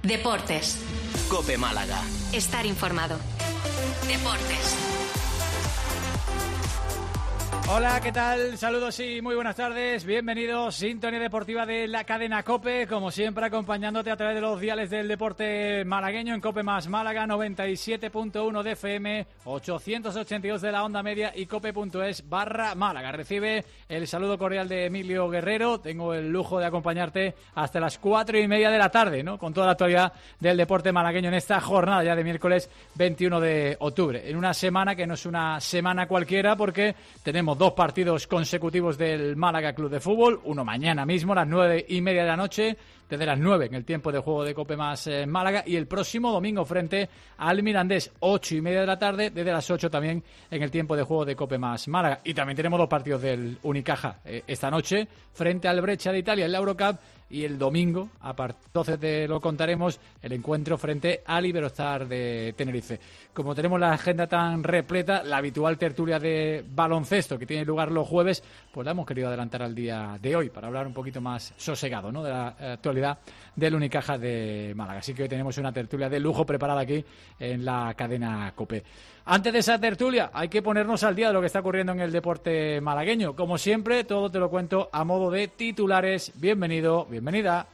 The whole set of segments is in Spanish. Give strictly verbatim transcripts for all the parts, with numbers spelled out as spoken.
Deportes. COPE Málaga. Estar informado. Deportes. Hola, ¿qué tal? Saludos y muy buenas tardes. Bienvenidos, sintonía deportiva de la cadena COPE, como siempre acompañándote a través de los diales del deporte malagueño en COPE más Málaga, noventa y siete punto uno de F M, ochocientos ochenta y dos de la onda media y cope.es barra Málaga. Recibe el saludo cordial de Emilio Guerrero. Tengo el lujo de acompañarte hasta las cuatro y media de la tarde, ¿no? Con toda la actualidad del deporte malagueño en esta jornada ya de miércoles veintiuno de octubre. En una semana que no es una semana cualquiera porque tenemos dos partidos consecutivos del Málaga Club de Fútbol, uno mañana mismo a las nueve y media de la noche, desde las nueve en el tiempo de juego de COPE más eh, Málaga, y el próximo domingo frente al Mirandés, ocho y media de la tarde, desde las ocho también en el tiempo de juego de COPE más Málaga. Y también tenemos dos partidos del Unicaja eh, esta noche frente al Breccia de Italia en la Eurocup, y el domingo, a partir de doce te lo contaremos, el encuentro frente al Iberostar de Tenerife. Como tenemos la agenda tan repleta, la habitual tertulia de baloncesto que tiene lugar los jueves, pues la hemos querido adelantar al día de hoy para hablar un poquito más sosegado, ¿no?, de la actualidad del Unicaja de Málaga. Así que hoy tenemos una tertulia de lujo preparada aquí en la cadena COPE. Antes de esa tertulia, hay que ponernos al día de lo que está ocurriendo en el deporte malagueño. Como siempre, todo te lo cuento a modo de titulares. Bienvenido, bienvenida.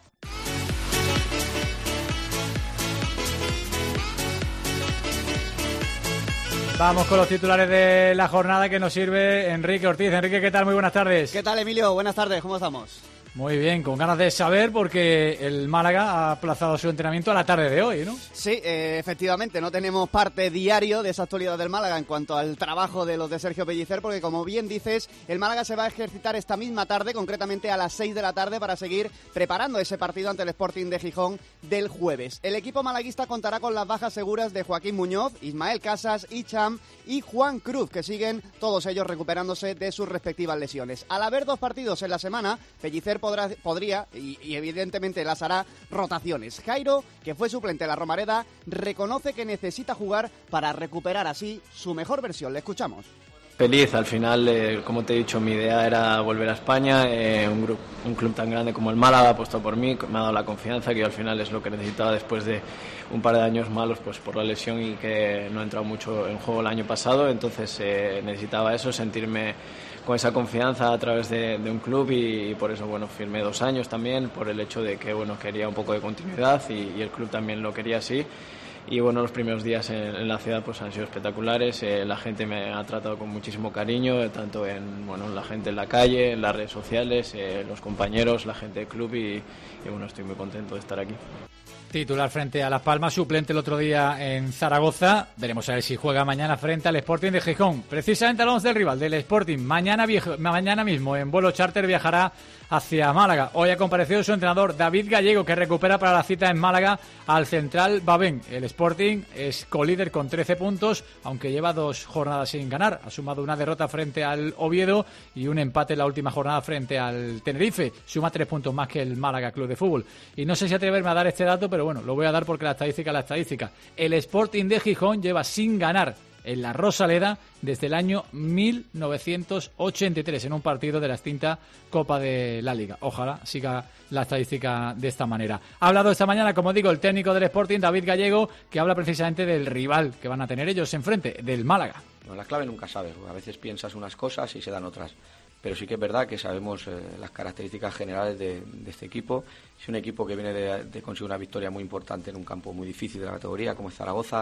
Vamos con los titulares de la jornada que nos sirve Enrique Ortiz. Enrique, ¿qué tal? Muy buenas tardes. ¿Qué tal, Emilio? Buenas tardes, ¿cómo estamos? Muy bien, con ganas de saber porque el Málaga ha aplazado su entrenamiento a la tarde de hoy, ¿no? Sí, eh, efectivamente, no tenemos parte diario de esa actualidad del Málaga en cuanto al trabajo de los de Sergio Pellicer, porque como bien dices, el Málaga se va a ejercitar esta misma tarde, concretamente a las seis de la tarde, para seguir preparando ese partido ante el Sporting de Gijón del jueves. El equipo malaguista contará con las bajas seguras de Joaquín Muñoz, Ismael Casas, Icham y Juan Cruz, que siguen todos ellos recuperándose de sus respectivas lesiones. Al haber dos partidos en la semana, Pellicer Podrá, podría, y, y evidentemente las hará, rotaciones. Jairo, que fue suplente de la Romareda, reconoce que necesita jugar para recuperar así su mejor versión. Le escuchamos. Feliz, al final, eh, como te he dicho, mi idea era volver a España, eh, un, grupo, un club tan grande como el Málaga ha apostado por mí, me ha dado la confianza, que yo al final es lo que necesitaba después de un par de años malos pues por la lesión y que no he entrado mucho en juego el año pasado, entonces eh, necesitaba eso, sentirme con esa confianza a través de, de un club, y, y por eso bueno firmé dos años también, por el hecho de que bueno quería un poco de continuidad y, y el club también lo quería así. Y bueno, los primeros días en, en la ciudad pues han sido espectaculares, eh, la gente me ha tratado con muchísimo cariño, eh, tanto en bueno la gente en la calle, en las redes sociales, eh, los compañeros, la gente del club, y, y bueno, estoy muy contento de estar aquí. Titular frente a Las Palmas, suplente el otro día en Zaragoza. Veremos a ver si juega mañana frente al Sporting de Gijón. Precisamente al once del rival del Sporting. Mañana, viejo, mañana mismo en vuelo charter viajará hacia Málaga. Hoy ha comparecido su entrenador David Gallego, que recupera para la cita en Málaga al central Babén. El Sporting es colíder con trece puntos, aunque lleva dos jornadas sin ganar. Ha sumado una derrota frente al Oviedo y un empate en la última jornada frente al Tenerife. Suma tres puntos más que el Málaga Club de Fútbol. Y no sé si atreverme a dar este dato, pero bueno, lo voy a dar porque la estadística es la estadística. El Sporting de Gijón lleva sin ganar en la Rosaleda desde el año mil novecientos ochenta y tres, en un partido de la extinta Copa de la Liga. Ojalá siga la estadística de esta manera. Ha hablado esta mañana, como digo, el técnico del Sporting, David Gallego, que habla precisamente del rival que van a tener ellos enfrente, del Málaga. No, la clave nunca sabes, a veces piensas unas cosas y se dan otras. Pero sí que es verdad que sabemos eh, las características generales de, de este equipo. Es un equipo que viene de, de conseguir una victoria muy importante en un campo muy difícil de la categoría, como es Zaragoza,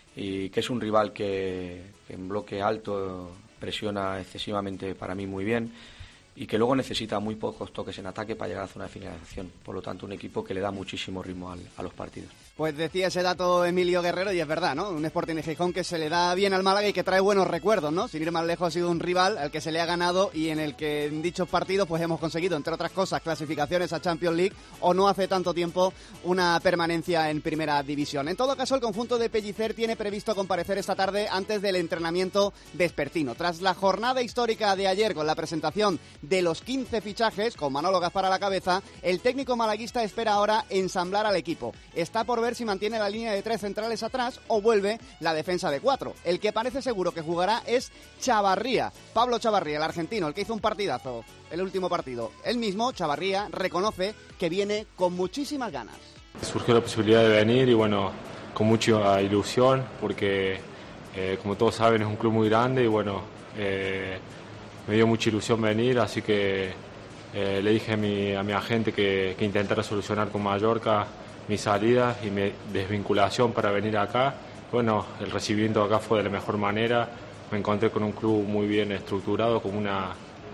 y que es un rival que, que en bloque alto presiona excesivamente, para mí, muy bien, y que luego necesita muy pocos toques en ataque para llegar a la zona de finalización. Por lo tanto, un equipo que le da muchísimo ritmo al, a los partidos. Pues decía ese dato Emilio Guerrero, y es verdad, ¿no? Un Sporting de Gijón que se le da bien al Málaga y que trae buenos recuerdos, ¿no? Sin ir más lejos, ha sido un rival al que se le ha ganado y en el que en dichos partidos pues hemos conseguido, entre otras cosas, clasificaciones a Champions League o no hace tanto tiempo una permanencia en Primera División. En todo caso, el conjunto de Pellicer tiene previsto comparecer esta tarde antes del entrenamiento vespertino. Tras la jornada histórica de ayer con la presentación de los quince fichajes, con Manolo Gaspar a la cabeza, el técnico malaguista espera ahora ensamblar al equipo. Está por ver si mantiene la línea de tres centrales atrás o vuelve la defensa de cuatro. El que parece seguro que jugará es Chavarría, Pablo Chavarría, el argentino, el que hizo un partidazo el último partido. Él mismo, Chavarría, reconoce que viene con muchísimas ganas. Surgió la posibilidad de venir y bueno, con mucha ilusión porque eh, como todos saben es un club muy grande y bueno, eh, me dio mucha ilusión venir, así que eh, le dije a mi, a mi agente que, que intentara solucionar con Mallorca mi salida y mi desvinculación para venir acá. Bueno, el recibimiento acá fue de la mejor manera, me encontré con un club muy bien estructurado, como una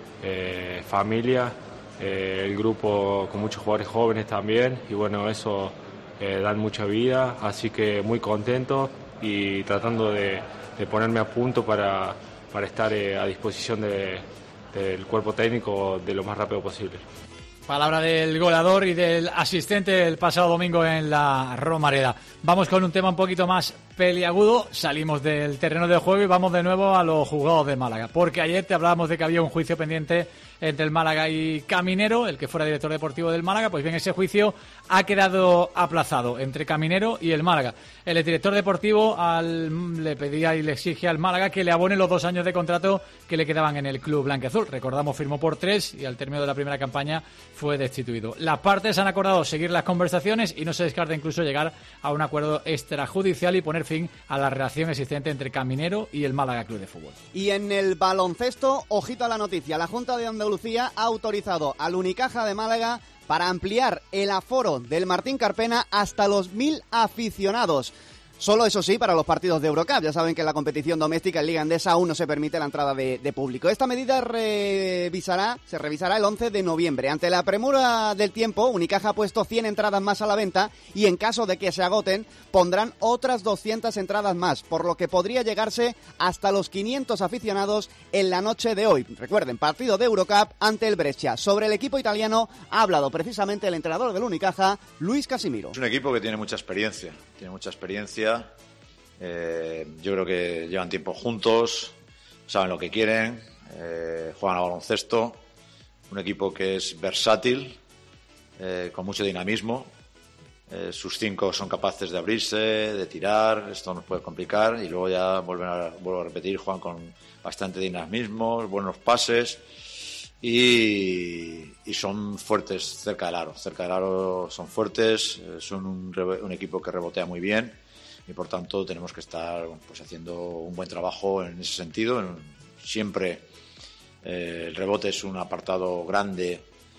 eh, familia, eh, el grupo con muchos jugadores jóvenes también y bueno, eso eh, dan mucha vida, así que muy contento y tratando de, de ponerme a punto para, para estar eh, a disposición de, del cuerpo técnico de lo más rápido posible. Palabra del goleador y del asistente el pasado domingo en la Romareda. Vamos con un tema un poquito más peliagudo. Salimos del terreno de juego y vamos de nuevo a los juzgados de Málaga. Porque ayer te hablábamos de que había un juicio pendiente entre el Málaga y Caminero, el que fuera director deportivo del Málaga. Pues bien, ese juicio ha quedado aplazado entre Caminero y el Málaga. El director deportivo al, le pedía y le exige al Málaga que le abone los dos años de contrato que le quedaban en el club blanquiazul. Recordamos, firmó por tres y al término de la primera campaña fue destituido. Las partes han acordado seguir las conversaciones y no se descarta incluso llegar a un acuerdo extrajudicial y poner fin a la relación existente entre Caminero y el Málaga Club de Fútbol. Y en el baloncesto, ojito a la noticia, la Junta de Andalucía ha autorizado al Unicaja de Málaga para ampliar el aforo del Martín Carpena hasta los mil aficionados. Solo, eso sí, para los partidos de Eurocup. Ya saben que en la competición doméstica en Liga Endesa aún no se permite la entrada de, de público. Esta medida revisará, se revisará el once de noviembre. Ante la premura del tiempo, Unicaja ha puesto cien entradas más a la venta y en caso de que se agoten, pondrán otras doscientas entradas más, por lo que podría llegarse hasta los quinientos aficionados en la noche de hoy. Recuerden, partido de Eurocup ante el Brescia. Sobre el equipo italiano ha hablado precisamente el entrenador del Unicaja, Luis Casimiro. Es un equipo que tiene mucha experiencia, tiene mucha experiencia. Eh, yo creo que llevan tiempo juntos, saben lo que quieren, eh, juegan a baloncesto, un equipo que es versátil, eh, con mucho dinamismo, eh, sus cinco son capaces de abrirse, de tirar, esto nos puede complicar y luego ya vuelven a, vuelvo a repetir, juegan con bastante dinamismo, buenos pases y, y son fuertes cerca del aro, cerca del aro son fuertes, eh, son un, un equipo que rebotea muy bien. Y por tanto tenemos que estar pues haciendo un buen trabajo en ese sentido. Siempre eh, el rebote es un apartado grande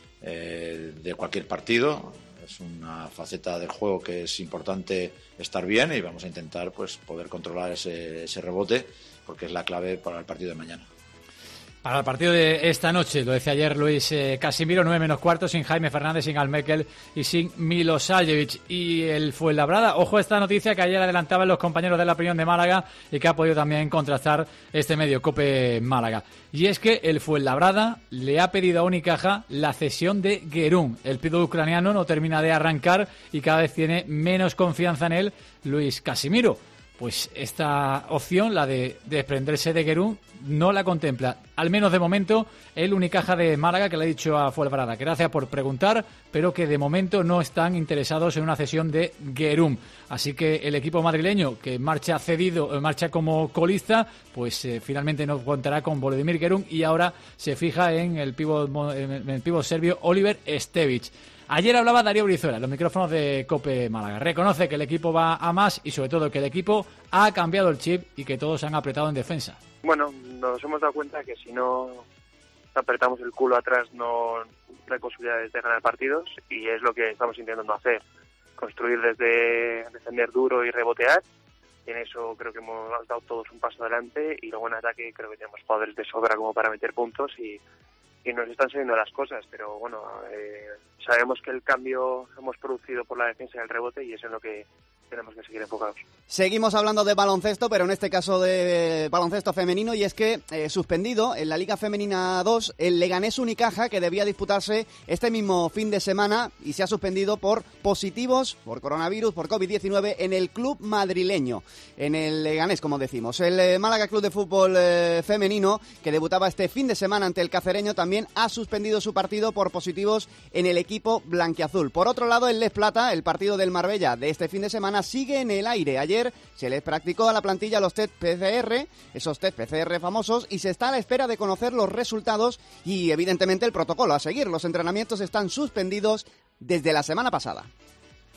eh, de cualquier partido, es una faceta del juego que es importante estar bien y vamos a intentar pues poder controlar ese, ese rebote porque es la clave para el partido de mañana. Para el partido de esta noche, lo decía ayer Luis eh, Casimiro, nueve menos cuarto, sin Jaime Fernández, sin Almekel y sin Milosavljevic. Y el Fuenlabrada, ojo a esta noticia que ayer adelantaban los compañeros de La Opinión de Málaga y que ha podido también contrastar este medio Cope Málaga. Y es que el Fuenlabrada le ha pedido a Unicaja la cesión de Guerún. El pido ucraniano no termina de arrancar y cada vez tiene menos confianza en él Luis Casimiro. Pues esta opción, la de desprenderse de Guerún, no la contempla, al menos de momento, el Unicaja de Málaga, que le ha dicho a Fuenlabrada. Gracias por preguntar, pero que de momento no están interesados en una cesión de Guerún. Así que el equipo madrileño, que marcha cedido, marcha como colista, pues eh, finalmente no contará con Volodymyr Guerún y ahora se fija en el pívot, en el pívot serbio Oliver Stevic. Ayer hablaba Darío Brizuela en los micrófonos de COPE Málaga. Reconoce que el equipo va a más y sobre todo que el equipo ha cambiado el chip y que todos se han apretado en defensa. Bueno, nos hemos dado cuenta que si no apretamos el culo atrás no hay posibilidades de ganar partidos y es lo que estamos intentando hacer. Construir desde defender duro y rebotear. Y en eso creo que hemos dado todos un paso adelante y luego en ataque creo que tenemos jugadores de sobra como para meter puntos y y nos están saliendo las cosas, pero bueno, eh, sabemos que el cambio hemos producido por la defensa y el rebote y eso es lo que tenemos que seguir enfocados. Seguimos hablando de baloncesto, pero en este caso de baloncesto femenino, y es que eh, suspendido en la Liga Femenina dos el Leganés Unicaja, que debía disputarse este mismo fin de semana y se ha suspendido por positivos, por coronavirus, por covid diecinueve en el club madrileño, en el Leganés, como decimos. El eh, Málaga Club de Fútbol eh, femenino, que debutaba este fin de semana ante el Cacereño, también ha suspendido su partido por positivos en el equipo blanquiazul. Por otro lado, el Les Plata, el partido del Marbella de este fin de semana, sigue en el aire. Ayer se les practicó a la plantilla los test P C R, esos test P C R famosos, y se está a la espera de conocer los resultados y evidentemente el protocolo a seguir. Los entrenamientos están suspendidos desde la semana pasada.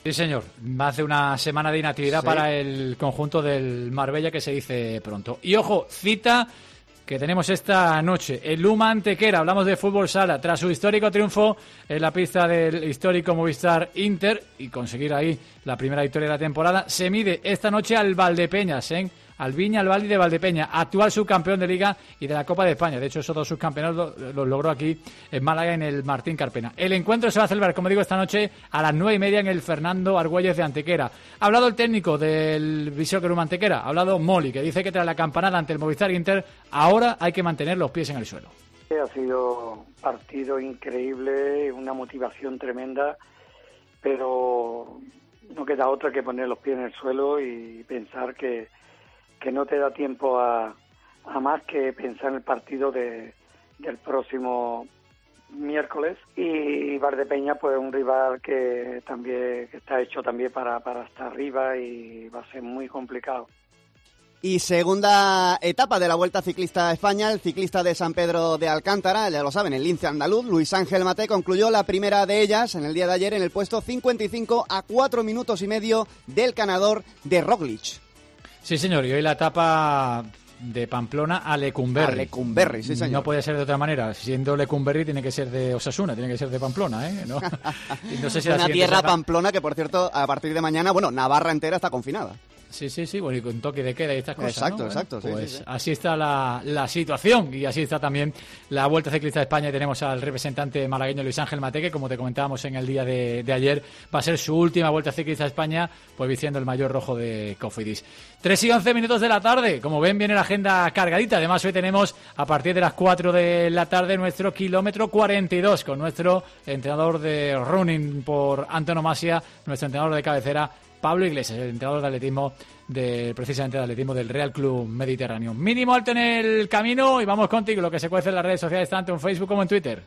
Sí, señor. Hace una semana de inactividad sí. para el conjunto del Marbella, que se dice pronto. Y ojo, cita que tenemos esta noche. El Luma Antequera, hablamos de fútbol sala, tras su histórico triunfo en la pista del histórico Movistar Inter y conseguir ahí la primera victoria de la temporada, se mide esta noche al Valdepeñas, ¿eh? al Viña al Valdi de Valdepeña, actual subcampeón de Liga y de la Copa de España. De hecho, esos dos subcampeonatos los lo logró aquí en Málaga, en el Martín Carpena. El encuentro se va a celebrar, como digo, esta noche a las nueve y media en el Fernando Argüelles de Antequera. Ha hablado el técnico del Visor Luma Antequera, ha hablado Moli, que dice que tras la campanada ante el Movistar Inter, ahora hay que mantener los pies en el suelo. Ha sido un partido increíble, una motivación tremenda, pero no queda otra que poner los pies en el suelo y pensar que que no te da tiempo a, a más que pensar en el partido de, del próximo miércoles. Y Valdepeña, pues un rival que también que está hecho también para, para estar arriba y va a ser muy complicado. Y segunda etapa de la Vuelta Ciclista a España, el ciclista de San Pedro de Alcántara, ya lo saben, el lince andaluz, Luis Ángel Maté, concluyó la primera de ellas en el día de ayer en el puesto cincuenta y cinco a cuatro minutos y medio del ganador de Roglic. Sí, señor, y hoy la etapa de Pamplona a Lecumberri. A Lecumberri, sí, señor. No puede ser de otra manera. Siendo Lecumberri, tiene que ser de Osasuna, tiene que ser de Pamplona, ¿eh? No, y no sé si una la tierra será... Pamplona que, por cierto, a partir de mañana, bueno, Navarra entera está confinada. Sí, sí, sí, bueno, y con toque de queda y estas cosas, exacto, ¿no? Exacto, bueno, sí, pues sí, sí. así está la, la situación y así está también la Vuelta Ciclista de España. Y tenemos al representante malagueño Luis Ángel Maté, que como te comentábamos en el día de, de ayer, va a ser su última Vuelta Ciclista de España, pues vistiendo el maillot rojo de Cofidis. tres y once minutos de la tarde, como ven, viene la agenda cargadita. Además, hoy tenemos a partir de las cuatro de la tarde nuestro kilómetro cuarenta y dos con nuestro entrenador de running por antonomasia, nuestro entrenador de cabecera, Pablo Iglesias, el entrenador de atletismo, de, precisamente de atletismo del Real Club Mediterráneo. Mínimo alto en el camino y vamos contigo, lo que se cuece en las redes sociales, tanto en Facebook como en Twitter.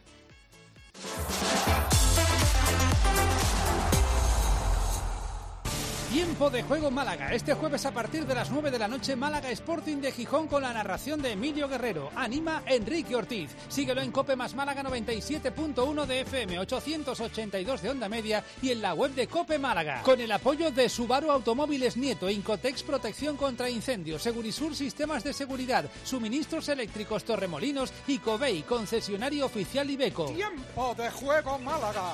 Tiempo de juego Málaga. Este jueves a partir de las nueve de la noche, Málaga Sporting de Gijón con la narración de Emilio Guerrero. Anima Enrique Ortiz. Síguelo en Cope más Málaga noventa y siete punto uno de F M, ochocientos ochenta y dos de onda media y en la web de Cope Málaga. Con el apoyo de Subaru Automóviles Nieto, Incotex Protección contra Incendios, Segurisur Sistemas de Seguridad, Suministros Eléctricos Torremolinos y Covey, concesionario oficial Iveco. Tiempo de juego Málaga.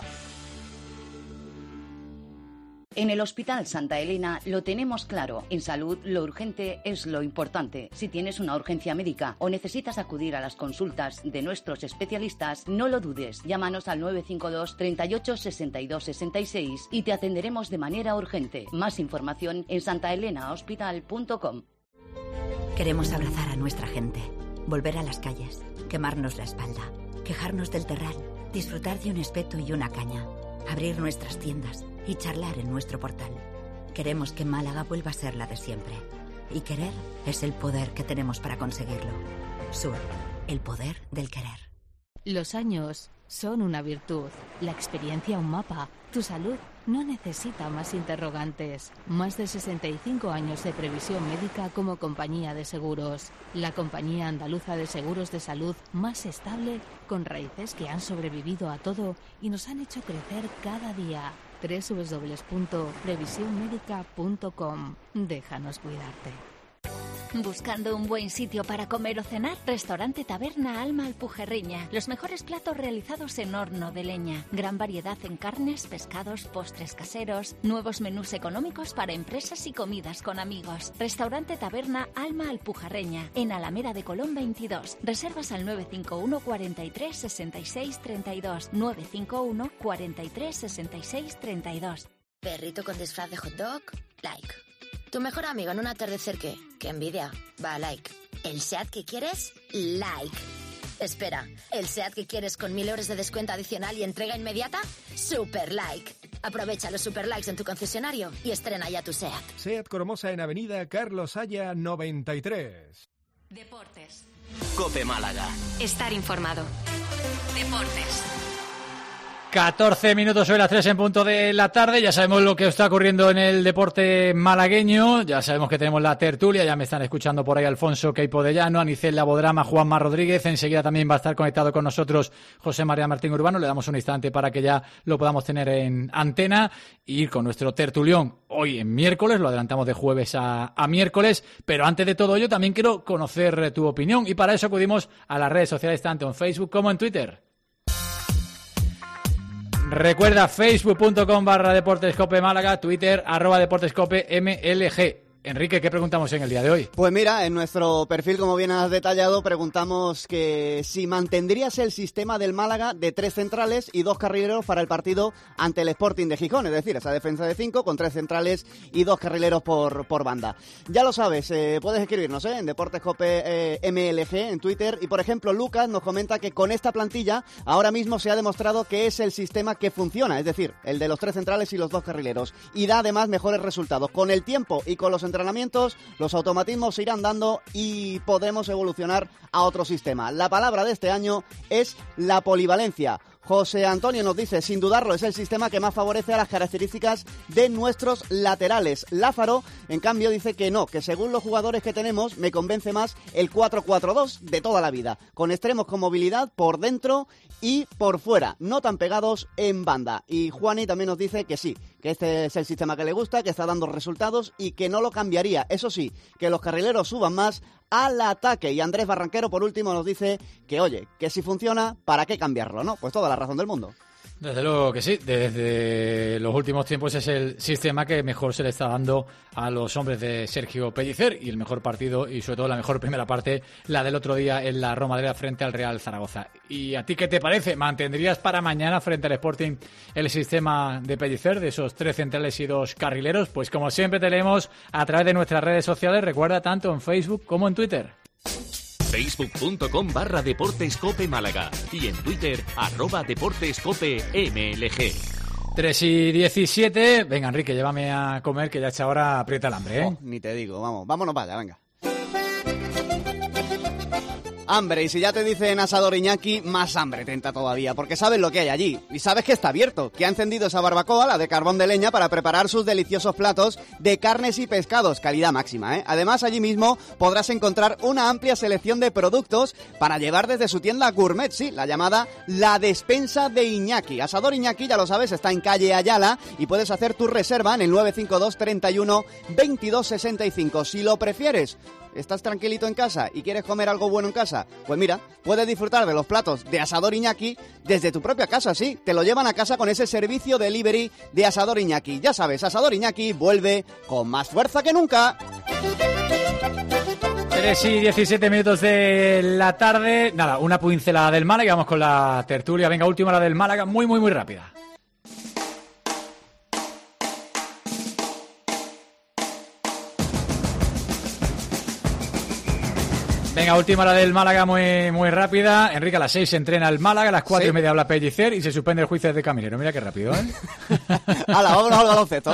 En el Hospital Santa Elena lo tenemos claro. En salud, lo urgente es lo importante. Si tienes una urgencia médica o necesitas acudir a las consultas de nuestros especialistas, no lo dudes. Llámanos al nueve cinco dos, treinta y ocho, sesenta y dos, sesenta y seis y te atenderemos de manera urgente. Más información en santa elena hospital punto com. Queremos abrazar a nuestra gente, volver a las calles, quemarnos la espalda, quejarnos del terral, disfrutar de un espeto y una caña, abrir nuestras tiendas y charlar en nuestro portal. Queremos que Málaga vuelva a ser la de siempre. Y querer es el poder que tenemos para conseguirlo. Sur, el poder del querer. Los años son una virtud, la experiencia un mapa. Tu salud no necesita más interrogantes. Más de sesenta y cinco años de previsión médica como compañía de seguros. La compañía andaluza de seguros de salud más estable, con raíces que han sobrevivido a todo y nos han hecho crecer cada día. doble u doble u doble u punto previsión médica punto com. Déjanos cuidarte. ¿Buscando un buen sitio para comer o cenar? Restaurante Taberna Alma Alpujerreña. Los mejores platos realizados en horno de leña. Gran variedad en carnes, pescados, postres caseros. Nuevos menús económicos para empresas y comidas con amigos. Restaurante Taberna Alma Alpujerreña. En Alameda de Colón veintidós. Reservas al nueve cinco uno, cuarenta y tres, sesenta y seis, treinta y dos. nueve cinco uno, cuarenta y tres, sesenta y seis, treinta y dos. Perrito con disfraz de hot dog, like. Tu mejor amigo en un atardecer, ¿qué? ¡Qué envidia! Va, like. ¿El SEAT que quieres? Like. Espera, ¿el SEAT que quieres con mil euros de descuento adicional y entrega inmediata? Super like. Aprovecha los super likes en tu concesionario y estrena ya tu SEAT. SEAT Cromosa en Avenida Carlos Haya noventa y tres. Deportes. Cope Málaga. Estar informado. Deportes. catorce minutos sobre las tres en punto de la tarde. Ya sabemos lo que está ocurriendo en el deporte malagueño. Ya sabemos que tenemos la tertulia. Ya me están escuchando por ahí Alfonso Queipo de Llano, Anicel Labodrama, Juanma Rodríguez. Enseguida también va a estar conectado con nosotros José María Martín Urbano. Le damos un instante para que ya lo podamos tener en antena y ir con nuestro tertulión hoy en miércoles. Lo adelantamos de jueves a, a miércoles. Pero antes de todo ello también quiero conocer tu opinión y para eso acudimos a las redes sociales tanto en Facebook como en Twitter. Recuerda facebook.com barra Deportescope Málaga, Twitter arroba Deportescope M L G. Enrique, ¿qué preguntamos en el día de hoy? Pues mira, en nuestro perfil, como bien has detallado, preguntamos que si mantendrías el sistema del Málaga de tres centrales y dos carrileros para el partido ante el Sporting de Gijón, es decir, esa defensa de cinco con tres centrales y dos carrileros por, por banda. Ya lo sabes, eh, puedes escribirnos ¿eh? en Deportescope eh, M L G en Twitter y, por ejemplo, Lucas nos comenta que con esta plantilla ahora mismo se ha demostrado que es el sistema que funciona, es decir, el de los tres centrales y los dos carrileros, y da además mejores resultados. Con el tiempo y con los entrenamientos entrenamientos, los automatismos se irán dando y podemos evolucionar a otro sistema. La palabra de este año es la polivalencia. José Antonio nos dice, sin dudarlo, es el sistema que más favorece a las características de nuestros laterales. Lázaro, en cambio, dice que no, que según los jugadores que tenemos, me convence más el cuatro cuatro dos de toda la vida, con extremos con movilidad por dentro y por fuera, no tan pegados en banda. Y Juani también nos dice que sí, que este es el sistema que le gusta, que está dando resultados y que no lo cambiaría. Eso sí, que los carrileros suban más al ataque. Y Andrés Barranquero, por último, nos dice que, oye, que si funciona, ¿para qué cambiarlo, no? Pues toda la razón del mundo. Desde luego que sí, desde los últimos tiempos es el sistema que mejor se le está dando a los hombres de Sergio Pellicer y el mejor partido y sobre todo la mejor primera parte, la del otro día en la Romareda frente al Real Zaragoza. ¿Y a ti qué te parece? ¿Mantendrías para mañana frente al Sporting el sistema de Pellicer, de esos tres centrales y dos carrileros? Pues como siempre te leemos a través de nuestras redes sociales, recuerda, tanto en Facebook como en Twitter. Facebook.com barra Deportescope Málaga y en Twitter arroba Deportescope M L G. tres y diecisiete. Venga, Enrique, llévame a comer que ya esta hora aprieta el hambre, ¿eh? Oh, ni te digo, vamos, vámonos para allá, venga. Hambre, y si ya te dicen asador Iñaki, más hambre tenta todavía, porque sabes lo que hay allí, y sabes que está abierto, que ha encendido esa barbacoa, la de carbón de leña, para preparar sus deliciosos platos de carnes y pescados, calidad máxima, ¿eh? Además, allí mismo podrás encontrar una amplia selección de productos para llevar desde su tienda gourmet, sí, la llamada La Despensa de Iñaki. Asador Iñaki, ya lo sabes, está en calle Ayala, y puedes hacer tu reserva en el nueve cinco dos, treinta y uno, veintidós sesenta y cinco. Si lo prefieres, ¿estás tranquilito en casa y quieres comer algo bueno en casa? Pues mira, puedes disfrutar de los platos de Asador Iñaki desde tu propia casa, sí. Te lo llevan a casa con ese servicio delivery de Asador Iñaki. Ya sabes, Asador Iñaki vuelve con más fuerza que nunca. tres y diecisiete minutos de la tarde. Nada, una pincelada del Málaga y vamos con la tertulia. Venga, última hora del Málaga, muy, muy, muy rápida. Venga, última hora del Málaga muy muy rápida. Enrique, a las seis se entrena el Málaga, a las cuatro ¿Sí? y media habla Pellicer y se suspende el juicio de Caminero. Mira qué rápido, ¿eh? ¡Hala, vámonos al baloncesto!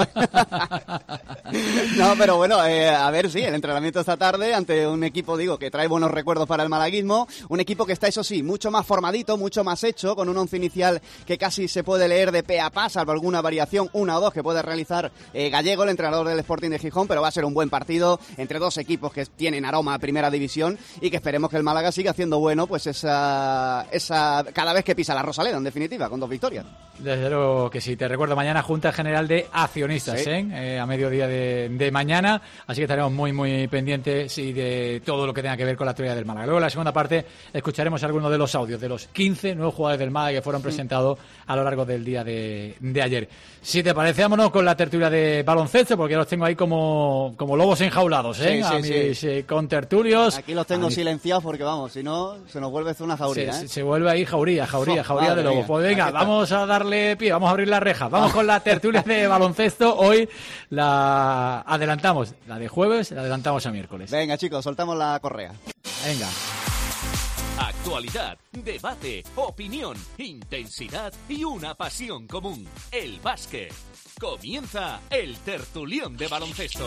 No, pero bueno, eh, a ver, sí, el entrenamiento esta tarde ante un equipo, digo, que trae buenos recuerdos para el malaguismo. Un equipo que está, eso sí, mucho más formadito, mucho más hecho, con un once inicial que casi se puede leer de pe a pa, salvo alguna variación, una o dos que puede realizar eh, Gallego, el entrenador del Sporting de Gijón, pero va a ser un buen partido entre dos equipos que tienen aroma a primera división y que esperemos que el Málaga siga haciendo bueno, pues esa, esa cada vez que pisa la Rosaleda, en definitiva, con dos victorias. Desde luego que sí. Te recuerdo, mañana Junta General de Accionistas, sí. ¿eh? Eh, a mediodía de, de mañana, así que estaremos muy muy pendientes y de todo lo que tenga que ver con la actualidad del Málaga. Luego en la segunda parte escucharemos algunos de los audios de los quince nuevos jugadores del Málaga que fueron sí. presentados a lo largo del día de, de ayer. Si te parece, vámonos con la tertulia de baloncesto, porque los tengo ahí como, como lobos enjaulados, ¿eh? Sí, sí, a mis sí. eh, contertulios. Aquí los tengo silenciados porque, vamos, si no, se nos vuelve una jauría, se, ¿eh? se vuelve ahí jauría, jauría, oh, jauría de lobos. Pues venga, vamos a darle pie, vamos a abrir la reja. Vamos con la tertulia de baloncesto. Hoy la adelantamos, la de jueves, la adelantamos a miércoles. Venga, chicos, soltamos la correa. Venga. Actualidad, debate, opinión, intensidad y una pasión común. El básquet. Comienza el tertulión de baloncesto.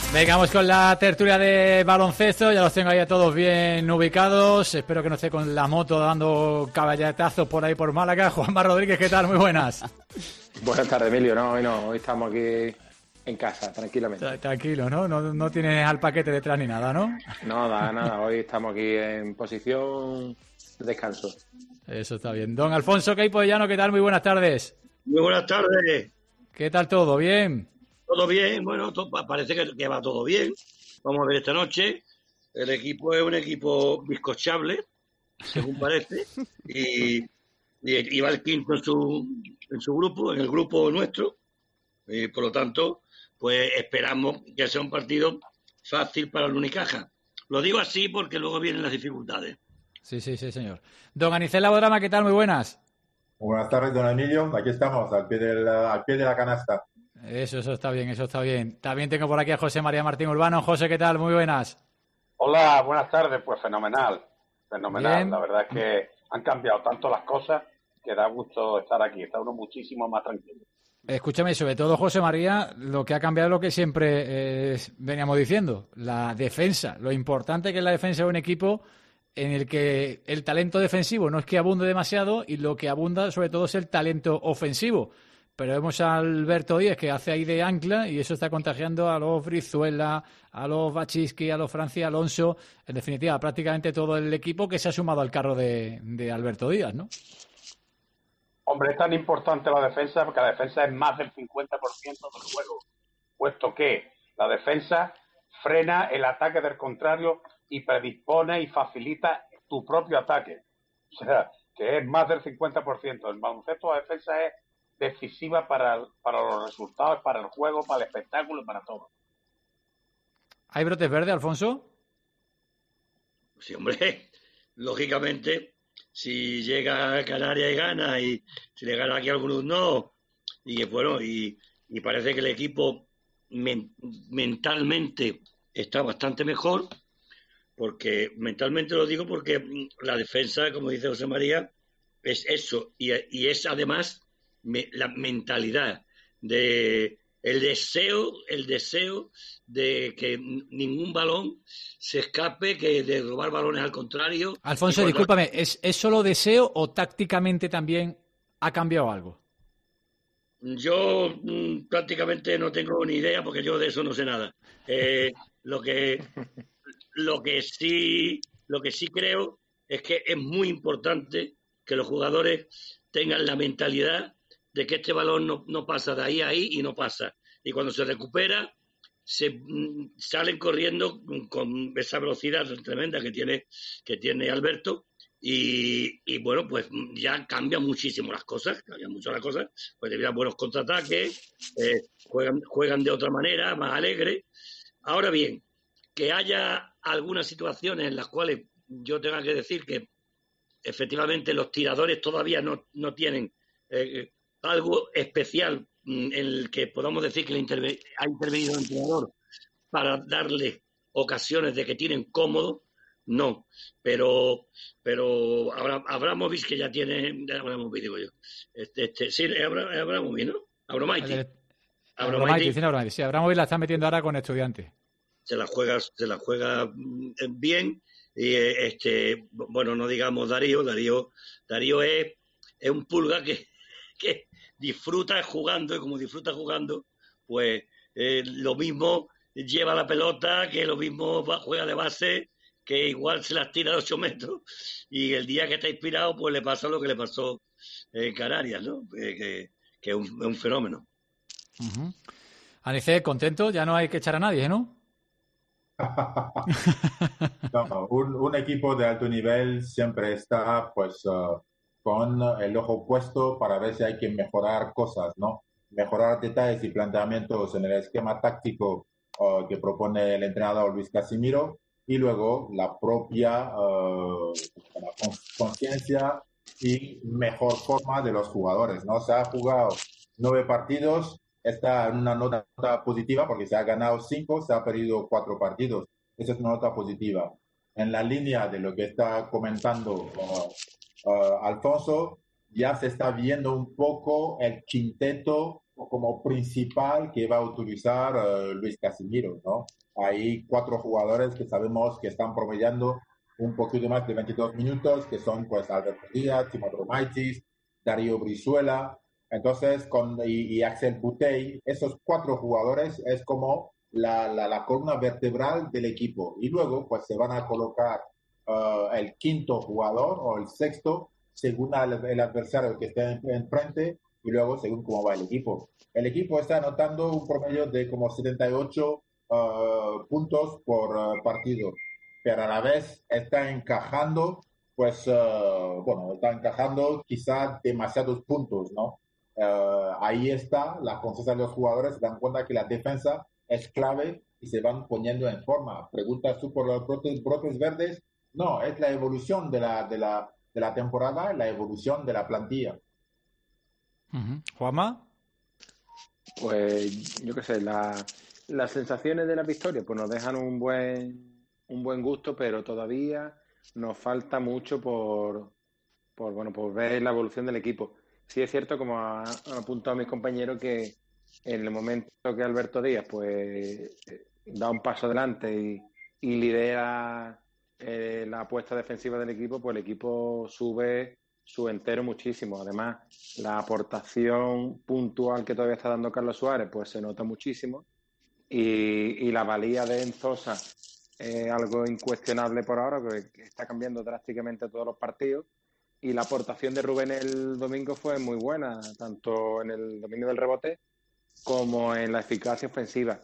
Venga, vamos con la tertulia de baloncesto. Ya los tengo ahí a todos bien ubicados. Espero que no esté con la moto dando caballetazos por ahí por Málaga. Juanma Rodríguez, ¿qué tal? Muy buenas. Buenas tardes, Emilio. No, hoy no, hoy estamos aquí en casa, tranquilamente. Tranquilo, ¿no? No, no tienes al paquete detrás ni nada, ¿no? Nada, nada. Hoy estamos aquí en posición de descanso. Eso está bien. Don Alfonso Queipo-Llano, ¿qué tal? Muy buenas tardes. Muy buenas tardes. ¿Qué tal todo? ¿Bien? Todo bien, bueno, todo, parece que, que va todo bien. Vamos a ver esta noche. El equipo es un equipo bizcochable, según parece, y, y, y va el quinto en su, en su grupo, en el grupo nuestro. Y por lo tanto, pues esperamos que sea un partido fácil para el Unicaja. Lo digo así porque luego vienen las dificultades. Sí, sí, sí, señor. Don Anicel Labodrama, ¿qué tal? Muy buenas. Muy buenas tardes, don Emilio. Aquí estamos, al pie, del, al pie de la canasta. Eso, eso está bien, eso está bien. También tengo por aquí a José María Martín Urbano. José, ¿qué tal? Muy buenas. Hola, buenas tardes. Pues fenomenal, fenomenal. Bien. La verdad es que han cambiado tanto las cosas que da gusto estar aquí. Está uno muchísimo más tranquilo. Escúchame, sobre todo, José María, lo que ha cambiado es lo que siempre eh, veníamos diciendo, la defensa. Lo importante que es la defensa de un equipo en el que el talento defensivo no es que abunde demasiado y lo que abunda sobre todo es el talento ofensivo. Pero vemos a Alberto Díez que hace ahí de ancla y eso está contagiando a los Brizuela, a los Bachiski, a los Francia Alonso, en definitiva, prácticamente todo el equipo que se ha sumado al carro de, de Alberto Díaz, ¿no? Hombre, es tan importante la defensa porque la defensa es más del cincuenta por ciento del juego, puesto que la defensa frena el ataque del contrario y predispone y facilita tu propio ataque. O sea, que es más del cincuenta por ciento. El baloncesto, la defensa es decisiva para, para los resultados, para el juego, para el espectáculo, para todo. ¿Hay brotes verdes, Alfonso? Sí, hombre, lógicamente, si llega a Canarias y gana, y si le gana aquí a algunos no, y bueno, y, y parece que el equipo men, mentalmente está bastante mejor, porque mentalmente lo digo porque la defensa, como dice José María, es eso, y, y es además me, la mentalidad de el deseo, el deseo de que ningún balón se escape, que de robar balones al contrario. Alfonso, cuando... discúlpame, ¿es, ¿es solo deseo o tácticamente también ha cambiado algo? Yo mmm, prácticamente no tengo ni idea porque yo de eso no sé nada. Eh, lo que lo que sí lo que sí creo es que es muy importante que los jugadores tengan la mentalidad de que este balón no, no pasa de ahí a ahí y no pasa. Y cuando se recupera, se mmm, salen corriendo con esa velocidad tremenda que tiene, que tiene Alberto. Y, y bueno, pues ya cambian muchísimo las cosas, cambian mucho las cosas, pues debido a buenos contraataques, eh, juegan, juegan de otra manera, más alegre. Ahora bien, que haya algunas situaciones en las cuales yo tenga que decir que efectivamente los tiradores todavía no, no tienen eh, algo especial en el que podamos decir que le interve- ha intervenido el entrenador para darle ocasiones de que tienen cómodo, no, pero pero Abramovich, que ya tiene, Abramovich digo yo, este, este, sí, Abramovich, ¿no? Abramovich. Abramovich, sí, Abramovich, sí, Abramovich la está metiendo ahora con Estudiantes. Se la juega, se la juega bien y este, bueno, no digamos Darío, Darío, Darío es, es un pulga que, que disfruta jugando y como disfruta jugando, pues eh, lo mismo lleva la pelota, que lo mismo juega de base, que igual se las tira de ocho metros y el día que está inspirado pues le pasa lo que le pasó en Canarias, ¿no? Eh, que, que es un, es un fenómeno. Uh-huh. Anice, ¿contento? Ya no hay que echar a nadie, ¿no? No, un, un equipo de alto nivel siempre está pues uh, con el ojo puesto para ver si hay que mejorar cosas, ¿no? Mejorar detalles y planteamientos en el esquema táctico uh, que propone el entrenador Luis Casimiro. Y luego la propia uh, la conciencia y mejor forma de los jugadores, ¿no? Se ha jugado nueve partidos, está en una nota positiva porque se ha ganado cinco, se ha perdido cuatro partidos. Esa es una nota positiva. En la línea de lo que está comentando uh, uh, Alfonso, ya se está viendo un poco el quinteto como, como principal que va a utilizar uh, Luis Casimiro, ¿no? Hay cuatro jugadores que sabemos que están promediando un poquito más de veintidós minutos, que son pues Alberto Díaz, Timo Romaitis, Darío Brizuela, entonces con y, y Axel Butey. Esos cuatro jugadores es como la, la, la columna vertebral del equipo, y luego pues se van a colocar uh, el quinto jugador o el sexto según el, el adversario que esté enfrente, y luego según cómo va el equipo. El equipo está anotando un promedio de como setenta y ocho uh, puntos por uh, partido, pero a la vez está encajando, pues, uh, bueno, está encajando quizá demasiados puntos, ¿no? Uh, ahí está la conciencia de los jugadores, se dan cuenta que la defensa es clave y se van poniendo en forma. ¿Preguntas tú por los brotes, brotes verdes? No, es la evolución de la, de la, de la temporada, la evolución de la plantilla. Uh-huh. ¿Juanma? Pues yo qué sé, la, las sensaciones de la victoria pues nos dejan un buen un buen gusto, pero todavía nos falta mucho por, por bueno por ver la evolución del equipo. Sí es cierto, como ha, ha apuntado mis compañeros, que en el momento que Alberto Díaz pues da un paso adelante y, y lidera eh, la apuesta defensiva del equipo, pues el equipo sube su entero muchísimo. Además, la aportación puntual que todavía está dando Carlos Suárez pues se nota muchísimo, y, y la valía de Enzosa es algo incuestionable por ahora, que está cambiando drásticamente todos los partidos. Y la aportación de Rubén el domingo fue muy buena, tanto en el dominio del rebote como en la eficacia ofensiva.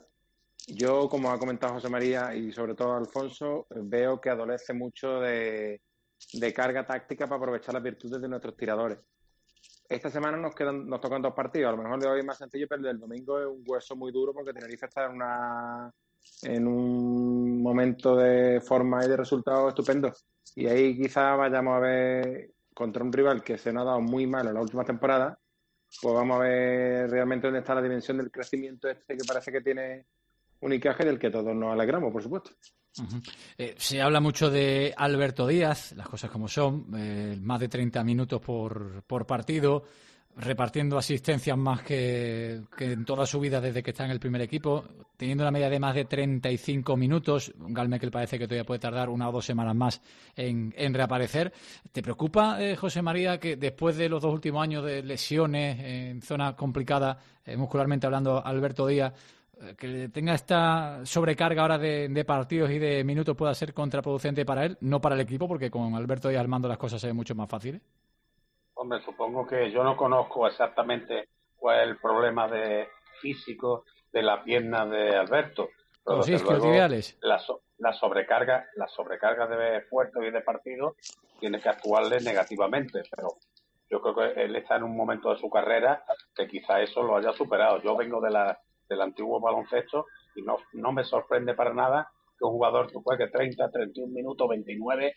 Yo, como ha comentado José María y sobre todo Alfonso, veo que adolece mucho de, de carga táctica para aprovechar las virtudes de nuestros tiradores. Esta semana nos quedan, nos tocan dos partidos. A lo mejor de hoy es más sencillo, pero el del domingo es un hueso muy duro, porque Tenerife está en una en un momento de forma y de resultados estupendo. Y ahí quizá vayamos a ver, contra un rival que se nos ha dado muy mal en la última temporada, pues vamos a ver realmente dónde está la dimensión del crecimiento este que parece que tiene Unicaja, del que todos nos alegramos, por supuesto. Uh-huh. Eh, se habla mucho de Alberto Díaz, las cosas como son, eh, más de treinta minutos por, por partido, repartiendo asistencias más que, que en toda su vida desde que está en el primer equipo, teniendo una media de más de treinta y cinco minutos, un Galmekel parece que todavía puede tardar una o dos semanas más en, en reaparecer. ¿Te preocupa, eh, José María, que después de los dos últimos años de lesiones en zona complicada, eh, muscularmente hablando, Alberto Díaz, eh, que tenga esta sobrecarga ahora de, de partidos y de minutos pueda ser contraproducente para él, no para el equipo, porque con Alberto Díaz al mando las cosas se ven mucho más fáciles? Hombre, supongo que yo no conozco exactamente cuál es el problema de físico de la pierna de Alberto. Pero los desde luego, isquiotibiales. La, so, la sobrecarga, la sobrecarga de esfuerzo y de partido tiene que actuarle negativamente, pero yo creo que él está en un momento de su carrera que quizá eso lo haya superado. Yo vengo de la, del antiguo baloncesto y no, no me sorprende para nada que un jugador que juegue treinta, treinta y un minutos, veintinueve,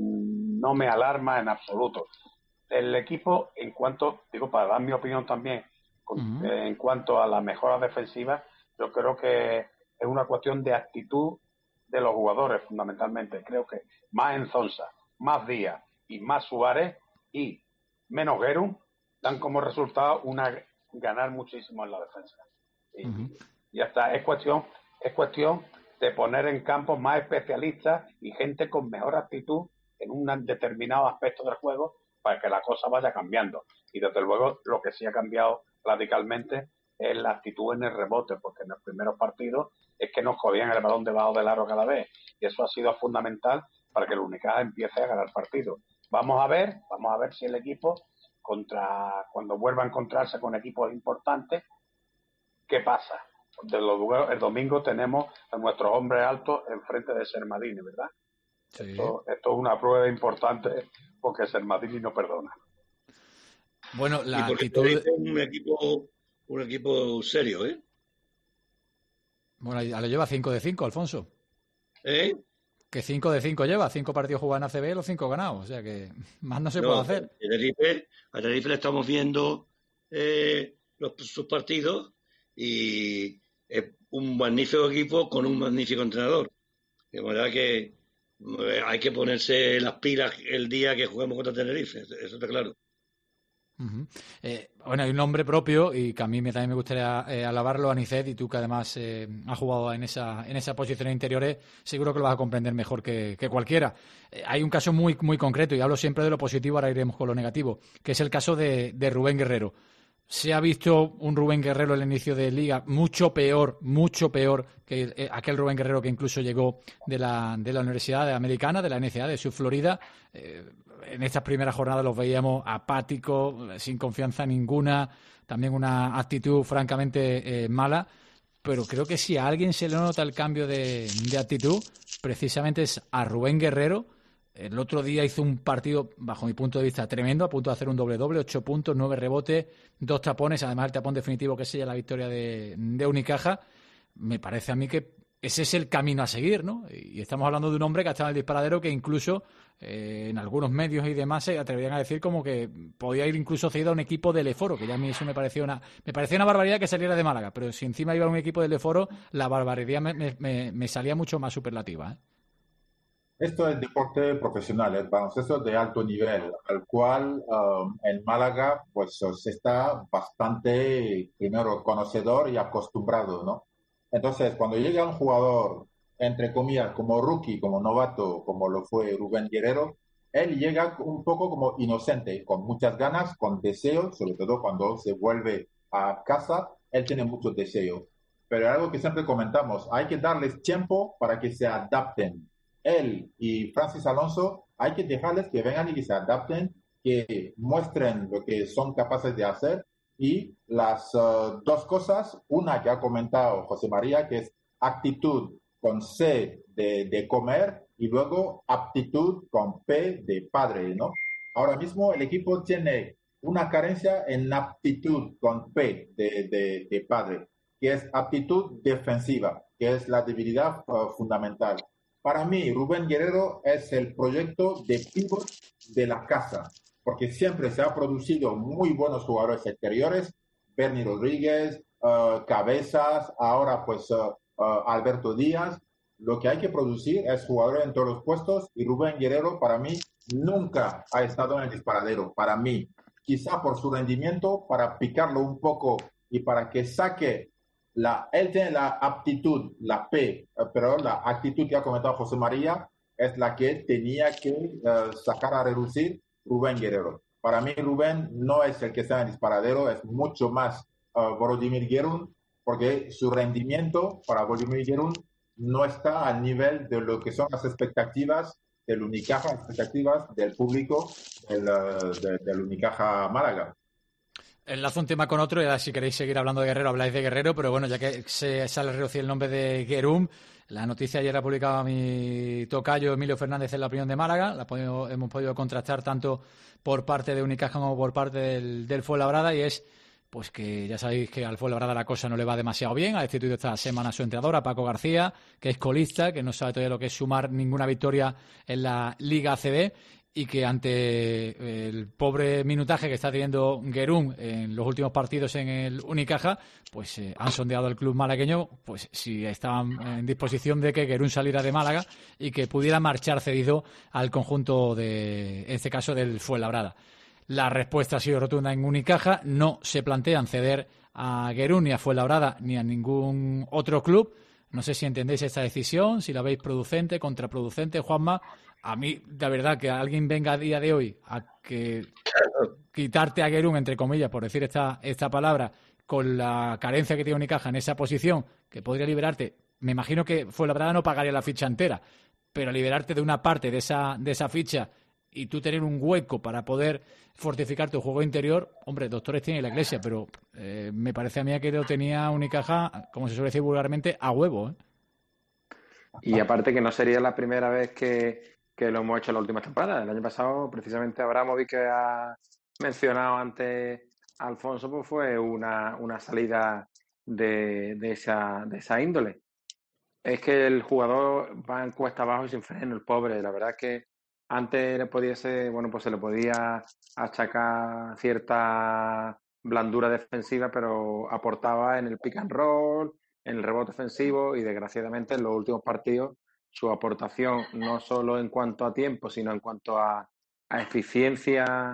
no me alarma en absoluto. El equipo, en cuanto, digo, para dar mi opinión también, con, uh-huh. eh, en cuanto a la mejora defensiva, yo creo que es una cuestión de actitud de los jugadores, fundamentalmente. Creo que más Enzonsa, más Díaz y más Suárez y menos Guerrero dan como resultado una ganar muchísimo en la defensa. Y uh-huh. ya está, es cuestión, es cuestión de poner en campo más especialistas y gente con mejor actitud en un determinado aspecto del juego, para que la cosa vaya cambiando. Y desde luego lo que sí ha cambiado radicalmente es la actitud en el rebote, porque en los primeros partidos es que nos jodían el balón debajo del aro cada vez, y eso ha sido fundamental para que el Unicaja empiece a ganar partidos. Vamos a ver, vamos a ver si el equipo, contra cuando vuelva a encontrarse con equipos importantes, ¿qué pasa? De los, el domingo tenemos a nuestros hombres altos enfrente de Sermadini, ¿verdad? Sí. Esto, esto es una prueba importante, porque Sermadini no perdona. Bueno, la y actitud... es un equipo, un equipo serio, ¿eh? Bueno, ya le lleva cinco de cinco, Alfonso. ¿Eh? Que cinco de cinco lleva, cinco partidos jugados en A C B, los cinco ganados, o sea que más no se no, puede hacer. A Tenerife, a Tenerife le estamos viendo eh, los, sus partidos y es un magnífico equipo con un magnífico entrenador. De manera que hay que ponerse las pilas el día que jugamos contra Tenerife, eso está claro. Uh-huh. Eh, bueno, hay un nombre propio y que a mí me, también me gustaría eh, alabarlo, Anicet, y tú que además eh, has jugado en esa en esas posiciones interiores, seguro que lo vas a comprender mejor que, que cualquiera. Eh, hay un caso muy muy concreto, y hablo siempre de lo positivo, ahora iremos con lo negativo, que es el caso de, de Rubén Guerrero. Se ha visto un Rubén Guerrero en el inicio de Liga mucho peor, mucho peor que eh, aquel Rubén Guerrero que incluso llegó de la, de la Universidad Americana, de la N C A A, de Sur Florida. Eh, en estas primeras jornadas los veíamos apáticos, sin confianza ninguna, también una actitud francamente eh, mala. Pero creo que si a alguien se le nota el cambio de, de actitud, precisamente es a Rubén Guerrero. El otro día hizo un partido, bajo mi punto de vista, tremendo, a punto de hacer un doble-doble, ocho puntos, nueve rebotes, dos tapones, además el tapón definitivo que sella la victoria de, de Unicaja. Me parece a mí que ese es el camino a seguir, ¿no? Y estamos hablando de un hombre que ha estado en el disparadero, que incluso eh, en algunos medios y demás se atreverían a decir como que podía ir incluso cedido a un equipo del Leforo, que ya a mí eso me pareció una me parecía una barbaridad que saliera de Málaga, pero si encima iba a un equipo del Leforo, la barbaridad me, me, me salía mucho más superlativa, ¿eh? Esto es deporte profesional, es baloncesto de alto nivel, al cual um, en Málaga pues se está bastante, primero, conocedor y acostumbrado, ¿no? Entonces, cuando llega un jugador, entre comillas, como rookie, como novato, como lo fue Rubén Guerrero, él llega un poco como inocente, con muchas ganas, con deseos, sobre todo cuando se vuelve a casa, él tiene muchos deseos. Pero algo que siempre comentamos, hay que darles tiempo para que se adapten. Él y Francis Alonso, hay que dejarles que vengan y que se adapten, que muestren lo que son capaces de hacer. Y las uh, dos cosas, una que ha comentado José María, que es actitud con C de, de comer, y luego aptitud con P de padre, ¿no? Ahora mismo el equipo tiene una carencia en aptitud con P de, de, de padre, que es aptitud defensiva, que es la debilidad uh, fundamental. Para mí, Rubén Guerrero es el proyecto de pívot de la casa, porque siempre se ha producido muy buenos jugadores exteriores, Bernie Rodríguez, uh, Cabezas, ahora pues uh, uh, Alberto Díaz. Lo que hay que producir es jugadores en todos los puestos, y Rubén Guerrero para mí nunca ha estado en el disparadero, para mí. Quizá por su rendimiento, para picarlo un poco y para que saque. La, él tiene la aptitud, la P, pero la actitud que ha comentado José María es la que tenía que uh, sacar a reducir Rubén Guerrero. Para mí Rubén no es el que está en el disparadero, es mucho más uh, Volodymyr Gerun, porque su rendimiento para Volodymyr Gerun no está al nivel de lo que son las expectativas del Unicaja, las expectativas del público del, uh, de, del Unicaja Málaga. Enlazo un tema con otro, y ahora si queréis seguir hablando de Guerrero, habláis de Guerrero, pero bueno, ya que se sale a reducir el nombre de Gerum, la noticia ayer ha publicado mi tocayo Emilio Fernández en La Opinión de Málaga, la podido, hemos podido contrastar tanto por parte de Unicaja como por parte del, del Fuenlabrada, y es pues que ya sabéis que al Fuenlabrada la cosa no le va demasiado bien, ha destituido esta semana a su entrenador, a Paco García, que es colista, que no sabe todavía lo que es sumar ninguna victoria en la Liga A C B, y que ante el pobre minutaje que está teniendo Guerún en los últimos partidos en el Unicaja, pues eh, han sondeado al club malagueño pues si estaban en disposición de que Guerún saliera de Málaga y que pudiera marchar cedido al conjunto de, en este caso, del Fuenlabrada. La respuesta ha sido rotunda en Unicaja, no se plantean ceder a Guerún ni a Fuenlabrada ni a ningún otro club. No sé si entendéis esta decisión, si la veis producente, contraproducente, Juanma. A mí, la verdad, que alguien venga a día de hoy a que quitarte a Guerún, entre comillas, por decir esta, esta palabra, con la carencia que tiene Unicaja en esa posición, que podría liberarte, me imagino que Fuenlabrada no pagaría la ficha entera, pero liberarte de una parte de esa, de esa ficha y tú tener un hueco para poder fortificar tu juego interior, hombre, doctores tiene la Iglesia, pero eh, me parece a mí que lo tenía Unicaja, como se suele decir vulgarmente, a huevo, ¿eh? Y aparte que no sería la primera vez que que lo hemos hecho en la última temporada. El año pasado, precisamente, Abramovich, que ha mencionado antes Alfonso, pues fue una, una salida de, de, esa, de esa índole. Es que el jugador va en cuesta abajo y sin freno, el pobre. La verdad es que antes le podía ser, bueno, pues se le podía achacar cierta blandura defensiva, pero aportaba en el pick and roll, en el rebote ofensivo, y desgraciadamente en los últimos partidos su aportación, no solo en cuanto a tiempo, sino en cuanto a, a eficiencia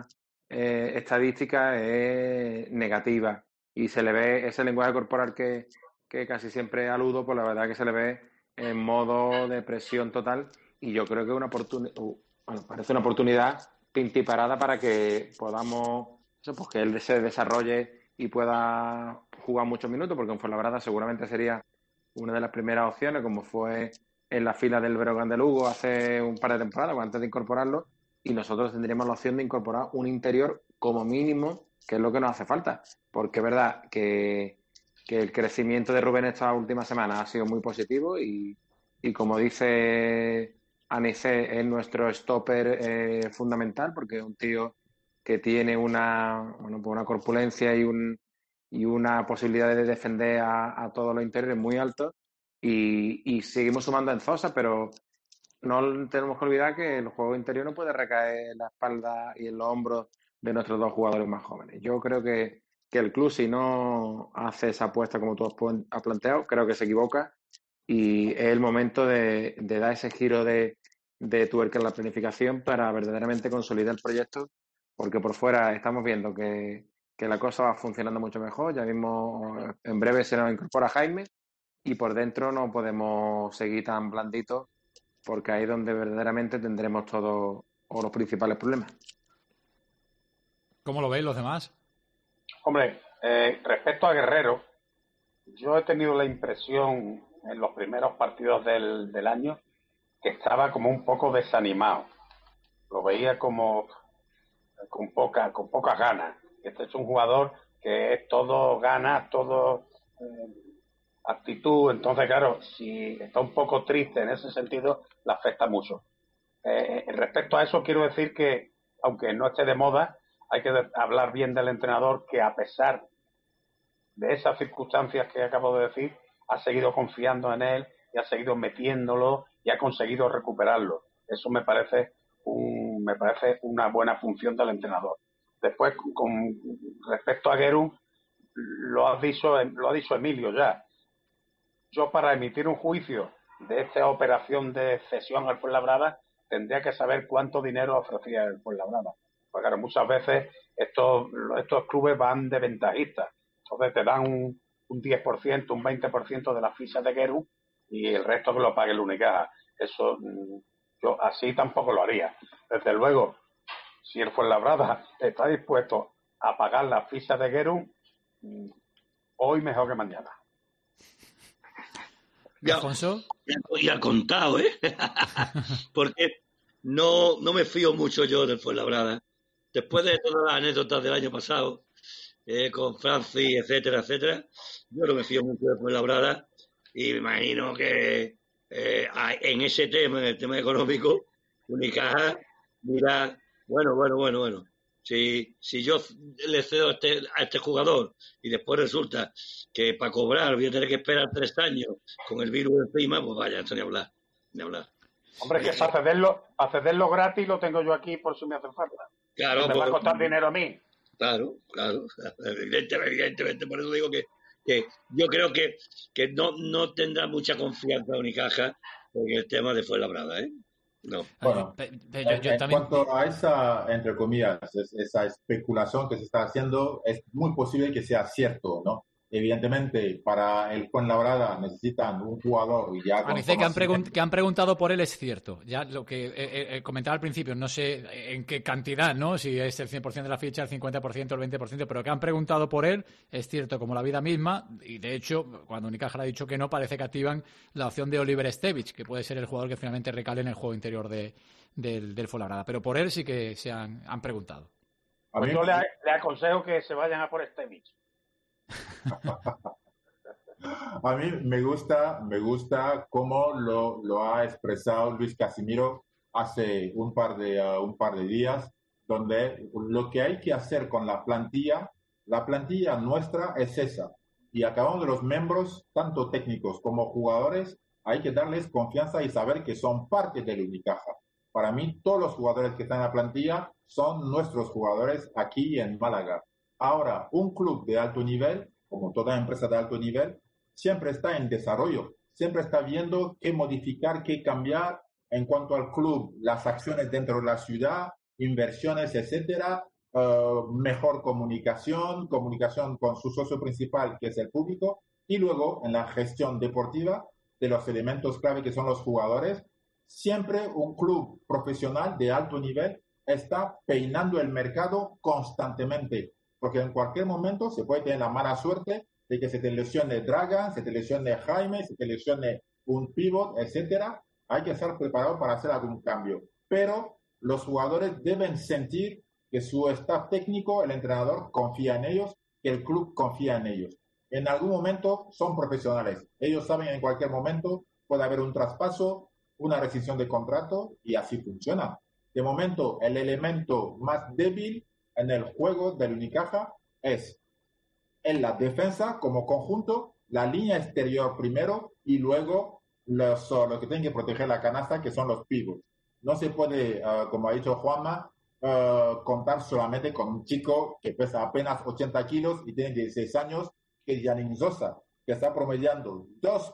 eh, estadística es negativa y se le ve ese lenguaje corporal que, que casi siempre aludo, pues la verdad que se le ve en modo de presión total y yo creo que es una oportunidad, uh, bueno, parece una oportunidad pintiparada para que podamos, eso, pues que él se desarrolle y pueda jugar muchos minutos, porque en Fuenlabrada seguramente sería una de las primeras opciones, como fue en la fila del Breogán de Lugo hace un par de temporadas, antes de incorporarlo, y nosotros tendríamos la opción de incorporar un interior como mínimo, que es lo que nos hace falta, porque es verdad que, que el crecimiento de Rubén esta última semana ha sido muy positivo y, y como dice Anicé, es nuestro stopper eh, fundamental, porque es un tío que tiene una, bueno, pues una corpulencia y, un, y una posibilidad de defender a, a todos los interiores muy altos y, y seguimos sumando en Zosa, pero no tenemos que olvidar que el juego interior no puede recaer en la espalda y en los hombros de nuestros dos jugadores más jóvenes. Yo creo que, que el club, si no hace esa apuesta como tú has planteado, creo que se equivoca y es el momento de, de dar ese giro de, de tuerca en la planificación para verdaderamente consolidar el proyecto, porque por fuera estamos viendo que, que la cosa va funcionando mucho mejor. Ya mismo en breve se nos incorpora Jaime y por dentro no podemos seguir tan blanditos, porque ahí es donde verdaderamente tendremos todos los principales problemas. ¿Cómo lo veis los demás? Hombre, eh, respecto a Guerrero, yo he tenido la impresión en los primeros partidos del, del año que estaba como un poco desanimado. Lo veía como con poca, con pocas ganas. Este es un jugador que es todo ganas, todo eh, actitud. Entonces, claro, si está un poco triste en ese sentido, le afecta mucho. Eh, respecto a eso, quiero decir que, aunque no esté de moda, hay que de- hablar bien del entrenador, que a pesar de esas circunstancias que acabo de decir, ha seguido confiando en él y ha seguido metiéndolo y ha conseguido recuperarlo. Eso me parece un, me parece una buena función del entrenador. Después, con respecto a Guerú, lo ha dicho, lo ha dicho Emilio ya. Yo, para emitir un juicio de esta operación de cesión al Fuenlabrada, tendría que saber cuánto dinero ofrecía el Fuenlabrada. Porque claro, muchas veces estos, estos clubes van de ventajistas. Entonces te dan un, un diez por ciento, un veinte por ciento de las fichas de Guerú y el resto que lo pague el Unicaja. Eso yo así tampoco lo haría. Desde luego, si el Fuenlabrada está dispuesto a pagar las fichas de Guerú, hoy mejor que mañana. Ya, Alfonso. Y ha contado, ¿eh? Porque no, no me fío mucho yo del Fuenlabrada. Después de todas las anécdotas del año pasado, eh, con Francis, etcétera, etcétera, yo no me fío mucho del Fuenlabrada y me imagino que eh, en ese tema, en el tema económico, Unicaja dirá, bueno, bueno, bueno, bueno, si, si yo le cedo a este, a este jugador y después resulta que para cobrar voy a tener que esperar tres años con el virus encima, pues vaya, esto ni hablar, ni hablar. Hombre, que para cederlo, para cederlo gratis lo tengo yo aquí por si me hace falta. Claro, me va a por- costar dinero a mí. Claro, claro, evidentemente, evidentemente, por eso digo que, que yo creo que, que no, no tendrá mucha confianza Unicaja en el tema de Fuenlabrada, ¿eh? No. Bueno, Pe- pe- en, yo, yo en también. cuanto a esa, entre comillas, es- esa especulación que se está haciendo, es muy posible que sea cierto, ¿no? Evidentemente, para el Fuenlabrada necesitan un jugador y ya con Anicé, que han, conocimiento. pregun- que han preguntado por él es cierto. Ya lo que eh, eh, comentaba al principio, no sé en qué cantidad, ¿no? Si es el cien por ciento de la ficha, el cincuenta por ciento, el veinte por ciento, pero que han preguntado por él es cierto como la vida misma. Y de hecho, cuando Unicaja le ha dicho que no, parece que activan la opción de Oliver Stevich, que puede ser el jugador que finalmente recale en el juego interior de, del, del Fuenlabrada. Pero por él sí que se han, han preguntado. A Pues mí- yo le, le aconsejo que se vayan a por Stevich. A mí me gusta, me gusta cómo lo, lo ha expresado Luis Casimiro hace un par de, uh, un par de días, donde lo que hay que hacer con la plantilla, la plantilla nuestra es esa. Y a cada uno de los miembros, tanto técnicos como jugadores, hay que darles confianza y saber que son parte del Unicaja. Para mí, todos los jugadores que están en la plantilla son nuestros jugadores aquí en Málaga. Ahora, un club de alto nivel, como toda empresa de alto nivel, siempre está en desarrollo, siempre está viendo qué modificar, qué cambiar en cuanto al club, las acciones dentro de la ciudad, inversiones, etcétera. uh, mejor comunicación, comunicación con su socio principal, que es el público, y luego en la gestión deportiva de los elementos clave que son los jugadores. Siempre un club profesional de alto nivel está peinando el mercado constantemente, porque en cualquier momento se puede tener la mala suerte de que se te lesione Dragan, se te lesione Jaime, se te lesione un pivot, etcétera. Hay que estar preparado para hacer algún cambio. Pero los jugadores deben sentir que su staff técnico, el entrenador, confía en ellos, que el club confía en ellos. En algún momento son profesionales. Ellos saben que en cualquier momento puede haber un traspaso, una rescisión de contrato, y así funciona. De momento, el elemento más débil en el juego del Unicaja es en la defensa como conjunto, la línea exterior primero y luego los, los que tienen que proteger la canasta, que son los pivots. No se puede, uh, como ha dicho Juanma, uh, contar solamente con un chico que pesa apenas ochenta kilos y tiene dieciséis años, que es Yannick Zosa, que está promediando dos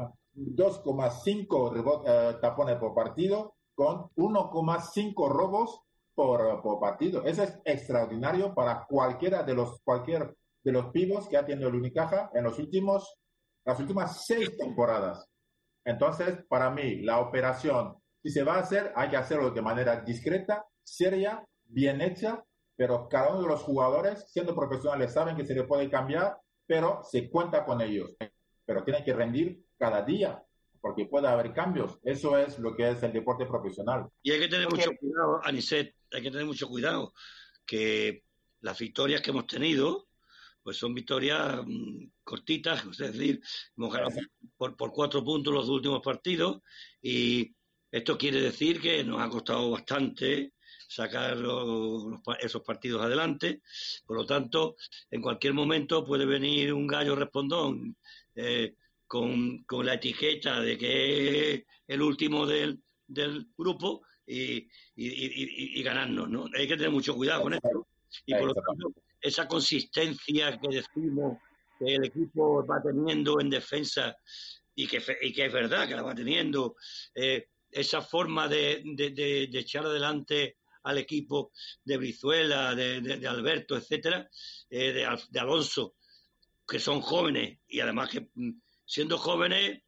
coma cinco uh, tapones por partido con uno coma cinco robos por, por partido. Eso es extraordinario para cualquiera de los cualquier de los pivots que ha tenido el Unicaja en los últimos las últimas seis temporadas. Entonces, para mí, la operación, si se va a hacer, hay que hacerlo de manera discreta, seria, bien hecha, pero cada uno de los jugadores, siendo profesionales, saben que se le puede cambiar, pero se cuenta con ellos. Pero tienen que rendir cada día, porque puede haber cambios. Eso es lo que es el deporte profesional. Y hay que tener mucho cuidado, Aniset, hay que tener mucho cuidado, que las victorias que hemos tenido, pues son victorias mmm, cortitas, es decir, hemos ganado por, por cuatro puntos los dos últimos partidos, y esto quiere decir que nos ha costado bastante sacar los, los, esos partidos adelante. Por lo tanto, en cualquier momento puede venir un gallo respondón eh, con, con la etiqueta de que es el último del, del grupo y, y, y, y ganarnos, ¿no? Hay que tener mucho cuidado con esto. Y por lo tanto, esa consistencia que decimos que el equipo va teniendo en defensa y que, y que es verdad que la va teniendo, eh, esa forma de, de, de, de echar adelante al equipo de Brizuela, de, de, de Alberto, etcétera, eh, de, de Alonso, que son jóvenes y además que siendo jóvenes,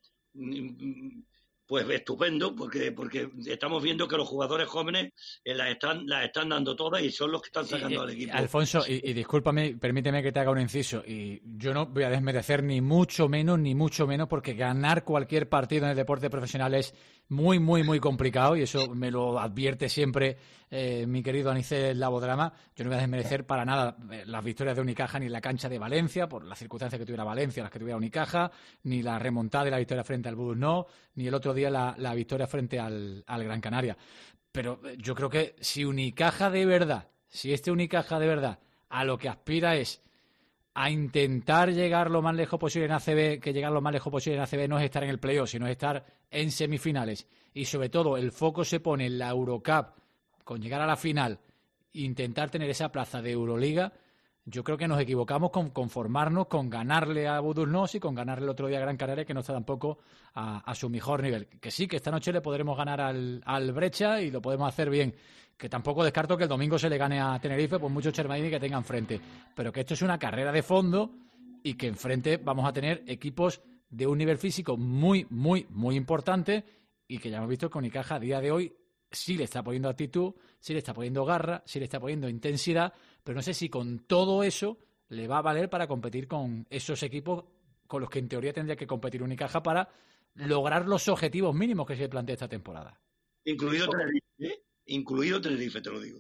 pues estupendo, porque porque estamos viendo que los jugadores jóvenes eh, las están las están dando todas y son los que están sacando y, al equipo. Alfonso, y, y discúlpame, permíteme que te haga un inciso, y yo no voy a desmerecer ni mucho menos, ni mucho menos, porque ganar cualquier partido en el deporte profesional es muy, muy, muy complicado, y eso me lo advierte siempre eh, mi querido Anicet Labodrama. Yo no voy a desmerecer para nada eh, las victorias de Unicaja, ni la cancha de Valencia, por las circunstancias que tuviera Valencia, las que tuviera Unicaja, ni la remontada de la victoria frente al Budus, no, ni el otro día la, la victoria frente al, al Gran Canaria. Pero yo creo que si Unicaja de verdad, si este Unicaja de verdad a lo que aspira es a intentar llegar lo más lejos posible en A C B, que llegar lo más lejos posible en A C B no es estar en el playoff, sino es estar en semifinales, y sobre todo el foco se pone en la Eurocup, con llegar a la final, intentar tener esa plaza de Euroliga, yo creo que nos equivocamos con conformarnos con ganarle a Budusnos y con ganarle el otro día a Gran Canaria, que no está tampoco a, a su mejor nivel. Que sí, que esta noche le podremos ganar al, al Breccia y lo podemos hacer bien. Que tampoco descarto que el domingo se le gane a Tenerife por mucho Chermadini que tenga enfrente. Pero que esto es una carrera de fondo y que enfrente vamos a tener equipos de un nivel físico muy, muy, muy importante, y que ya hemos visto que Unicaja a día de hoy sí le está poniendo actitud, sí le está poniendo garra, sí le está poniendo intensidad, pero no sé si con todo eso le va a valer para competir con esos equipos con los que en teoría tendría que competir Unicaja para lograr los objetivos mínimos que se plantea esta temporada. Incluido Tenerife, ¿eh? Incluido Tenerife, te lo digo.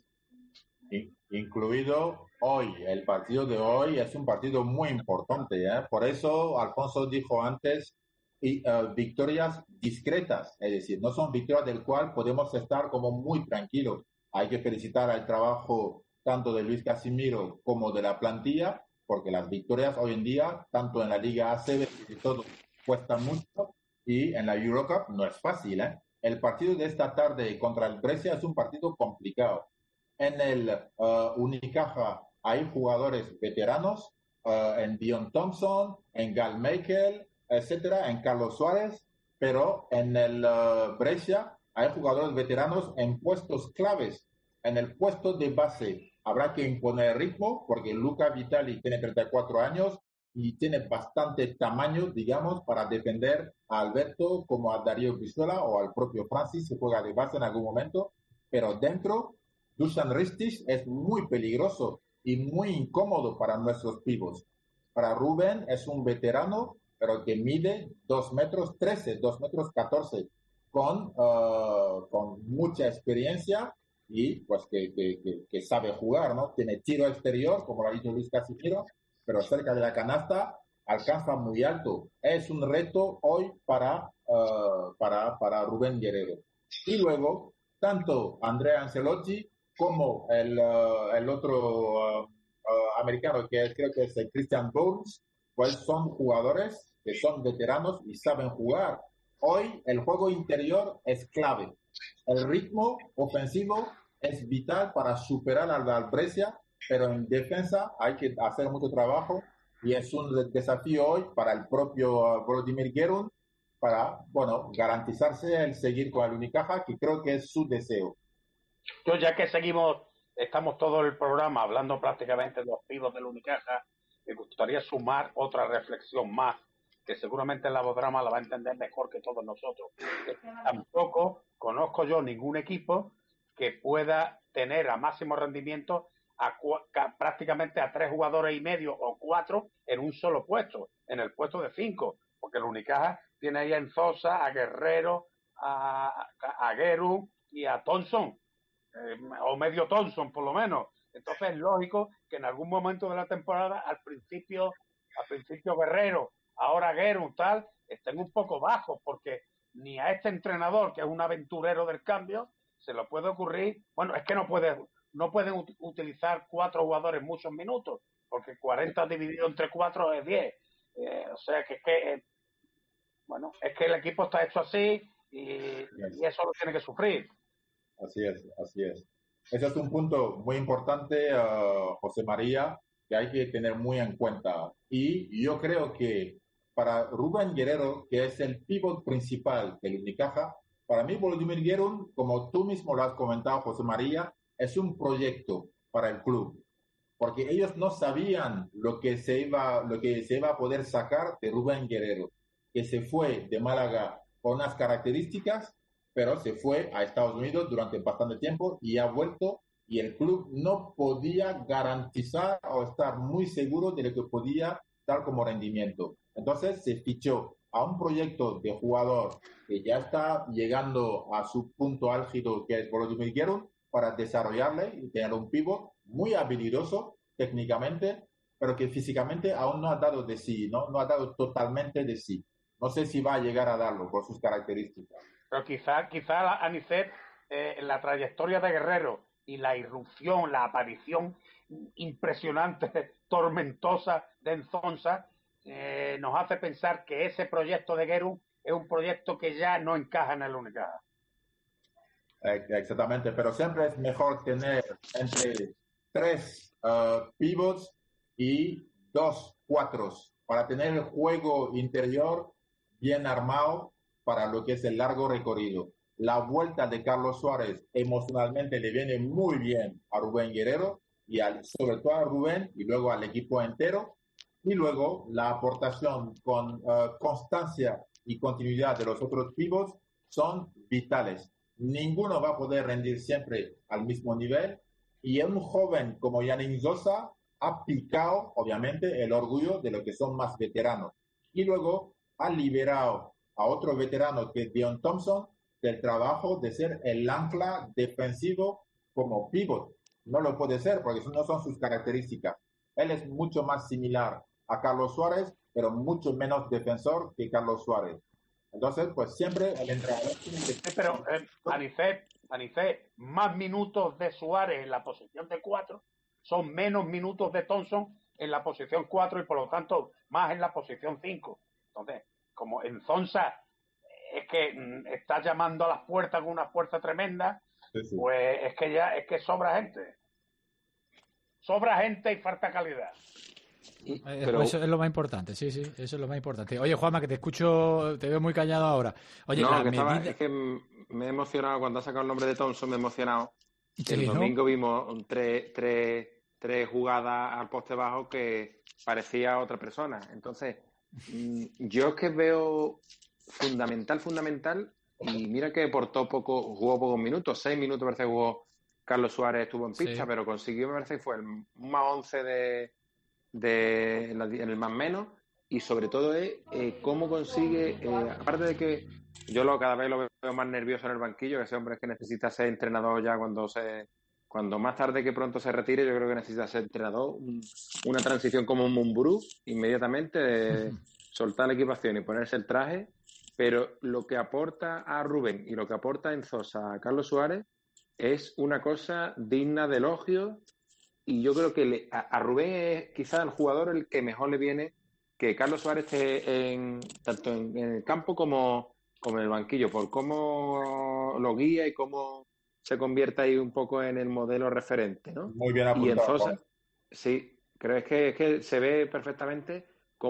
Incluido hoy, el partido de hoy es un partido muy importante, ¿eh? Por eso Alfonso dijo antes, y, uh, victorias discretas, es decir, no son victorias del cual podemos estar como muy tranquilos. Hay que felicitar al trabajo tanto de Luis Casimiro como de la plantilla, porque las victorias hoy en día, tanto en la Liga A C B y todo, cuestan mucho, y en la Eurocup no es fácil, ¿eh? El partido de esta tarde contra el Brescia es un partido complicado. En el uh, Unicaja hay jugadores veteranos, uh, en Dion Thompson, en Gal Michael, etcétera, en Carlos Suárez, pero en el uh, Brescia hay jugadores veteranos en puestos claves, en el puesto de base, habrá que imponer ritmo, porque Luca Vitali tiene treinta y cuatro años y tiene bastante tamaño, digamos, para defender a Alberto como a Darío Brizuela o al propio Francis, que juega de base en algún momento, pero dentro, Dusan Ristic es muy peligroso y muy incómodo para nuestros pivots. Para Rubén es un veterano, pero que mide dos metros trece, dos metros catorce, con, uh, con mucha experiencia y pues que, que, que, que sabe jugar, ¿no? Tiene tiro exterior, como lo ha dicho Luis Casimiro, pero cerca de la canasta alcanza muy alto. Es un reto hoy para, uh, para, para Rubén Guerrero. Y luego, tanto Andrea Ancelotti como el, uh, el otro uh, uh, americano, que es, creo que es el Christian Bones, pues son jugadores que son veteranos y saben jugar. Hoy el juego interior es clave. El ritmo ofensivo es vital para superar al Albrecia, pero en defensa hay que hacer mucho trabajo y es un desafío hoy para el propio uh, Volodymyr Gerun para, bueno, garantizarse el seguir con el Unicaja, que creo que es su deseo. Yo, ya que seguimos, estamos todo el programa hablando prácticamente de los pibos del Unicaja, me gustaría sumar otra reflexión más, que seguramente la Vodrama la va a entender mejor que todos nosotros. Tampoco conozco yo ningún equipo que pueda tener a máximo rendimiento a cu- prácticamente a tres jugadores y medio o cuatro en un solo puesto, en el puesto de cinco, porque el Unicaja tiene ahí a Enzosa, a Guerrero, a, a, a Guerrero y a Thompson, eh, o medio Thompson por lo menos. Entonces es lógico que en algún momento de la temporada, al principio, al principio Guerrero, ahora Guerrero tal, estén un poco bajos, porque ni a este entrenador, que es un aventurero del cambio, se le puede ocurrir, bueno, es que no puede, no pueden ut- utilizar cuatro jugadores muchos minutos, porque cuarenta dividido entre cuatro es diez. Eh, o sea que es que, eh, bueno, es que el equipo está hecho así y, y eso lo tiene que sufrir. Así es, así es. Ese es un punto muy importante, uh, José María, que hay que tener muy en cuenta. Y yo creo que para Rubén Guerrero, que es el pívot principal del Unicaja, para mí Volodymyr Gerun, como tú mismo lo has comentado, José María, es un proyecto para el club, porque ellos no sabían lo que se iba, lo que se iba a poder sacar de Rubén Guerrero, que se fue de Málaga con unas características, pero se fue a Estados Unidos durante bastante tiempo y ha vuelto, y el club no podía garantizar o estar muy seguro de lo que podía dar como rendimiento. Entonces se fichó a un proyecto de jugador que ya está llegando a su punto álgido, que es Volodymyr Gerun, para desarrollarle y tener un pívot muy habilidoso técnicamente, pero que físicamente aún no ha dado de sí, ¿no? No ha dado totalmente de sí. No sé si va a llegar a darlo por sus características. Pero quizá, quizá Anicet, eh, la trayectoria de Guerrero y la irrupción, la aparición impresionante, tormentosa de Enzonsa, eh, nos hace pensar que ese proyecto de Gerun es un proyecto que ya no encaja en el Unicaja. Exactamente, pero siempre es mejor tener entre tres uh, pivots y dos cuatros para tener el juego interior bien armado para lo que es el largo recorrido. La vuelta de Carlos Suárez emocionalmente le viene muy bien a Rubén Guerrero y al, sobre todo a Rubén y luego al equipo entero. Y luego la aportación con uh, constancia y continuidad de los otros pivots son vitales. Ninguno va a poder rendir siempre al mismo nivel y un joven como Yannick Zosa ha picado obviamente el orgullo de los que son más veteranos y luego ha liberado a otro veterano que es Dion Thompson del trabajo de ser el ancla defensivo como pivot. No lo puede ser porque no son sus características. Él es mucho más similar a Carlos Suárez, pero mucho menos defensor que Carlos Suárez. Entonces, pues siempre el entrenador tiene que... Sí, pero eh, Anicet, Anicet, más minutos de Suárez en la posición de cuatro son menos minutos de Thompson en la posición cuatro y por lo tanto más en la posición cinco. Entonces, como Enzonsa es que mm, está llamando a las puertas con una fuerza tremenda, sí, sí. Pues es que ya es que sobra gente. Sobra gente y falta calidad. Eh, Pero... Eso es lo más importante, sí, sí, eso es lo más importante. Oye, Juanma, que te escucho, te veo muy callado ahora. Oye, no, la que medida... estaba, es que me he emocionado cuando has sacado el nombre de Thompson, me he emocionado El Sí, ¿no? domingo vimos tres, tres, tres jugadas al poste bajo que parecía otra persona. Entonces, mm, yo es que veo fundamental, fundamental, y mira que portó poco, jugó pocos minutos, seis minutos parece que jugó Carlos Suárez, estuvo en pista, Sí. pero consiguió, me parece que fue el más once de, de en la- en el más menos, y sobre todo es eh, cómo consigue, eh, aparte de que yo lo, cada vez lo veo más nervioso en el banquillo, que ese hombre es que necesita ser entrenador ya cuando se cuando más tarde que pronto se retire, yo creo que necesita ser entrenador, un- una transición como un Mumbrú, inmediatamente de soltar la equipación y ponerse el traje, pero lo que aporta a Rubén y lo que aporta Enzosa a Carlos Suárez es una cosa digna de elogio, y yo creo que le- a, a Rubén es quizás el jugador el que mejor le viene que Carlos Suárez esté en, tanto en, en el campo como, como en el banquillo, por cómo lo guía y cómo se convierte ahí un poco en el modelo referente, ¿no? Muy bien Y apuntado, Enzosa, Juan. sí, creo es que, es que se ve perfectamente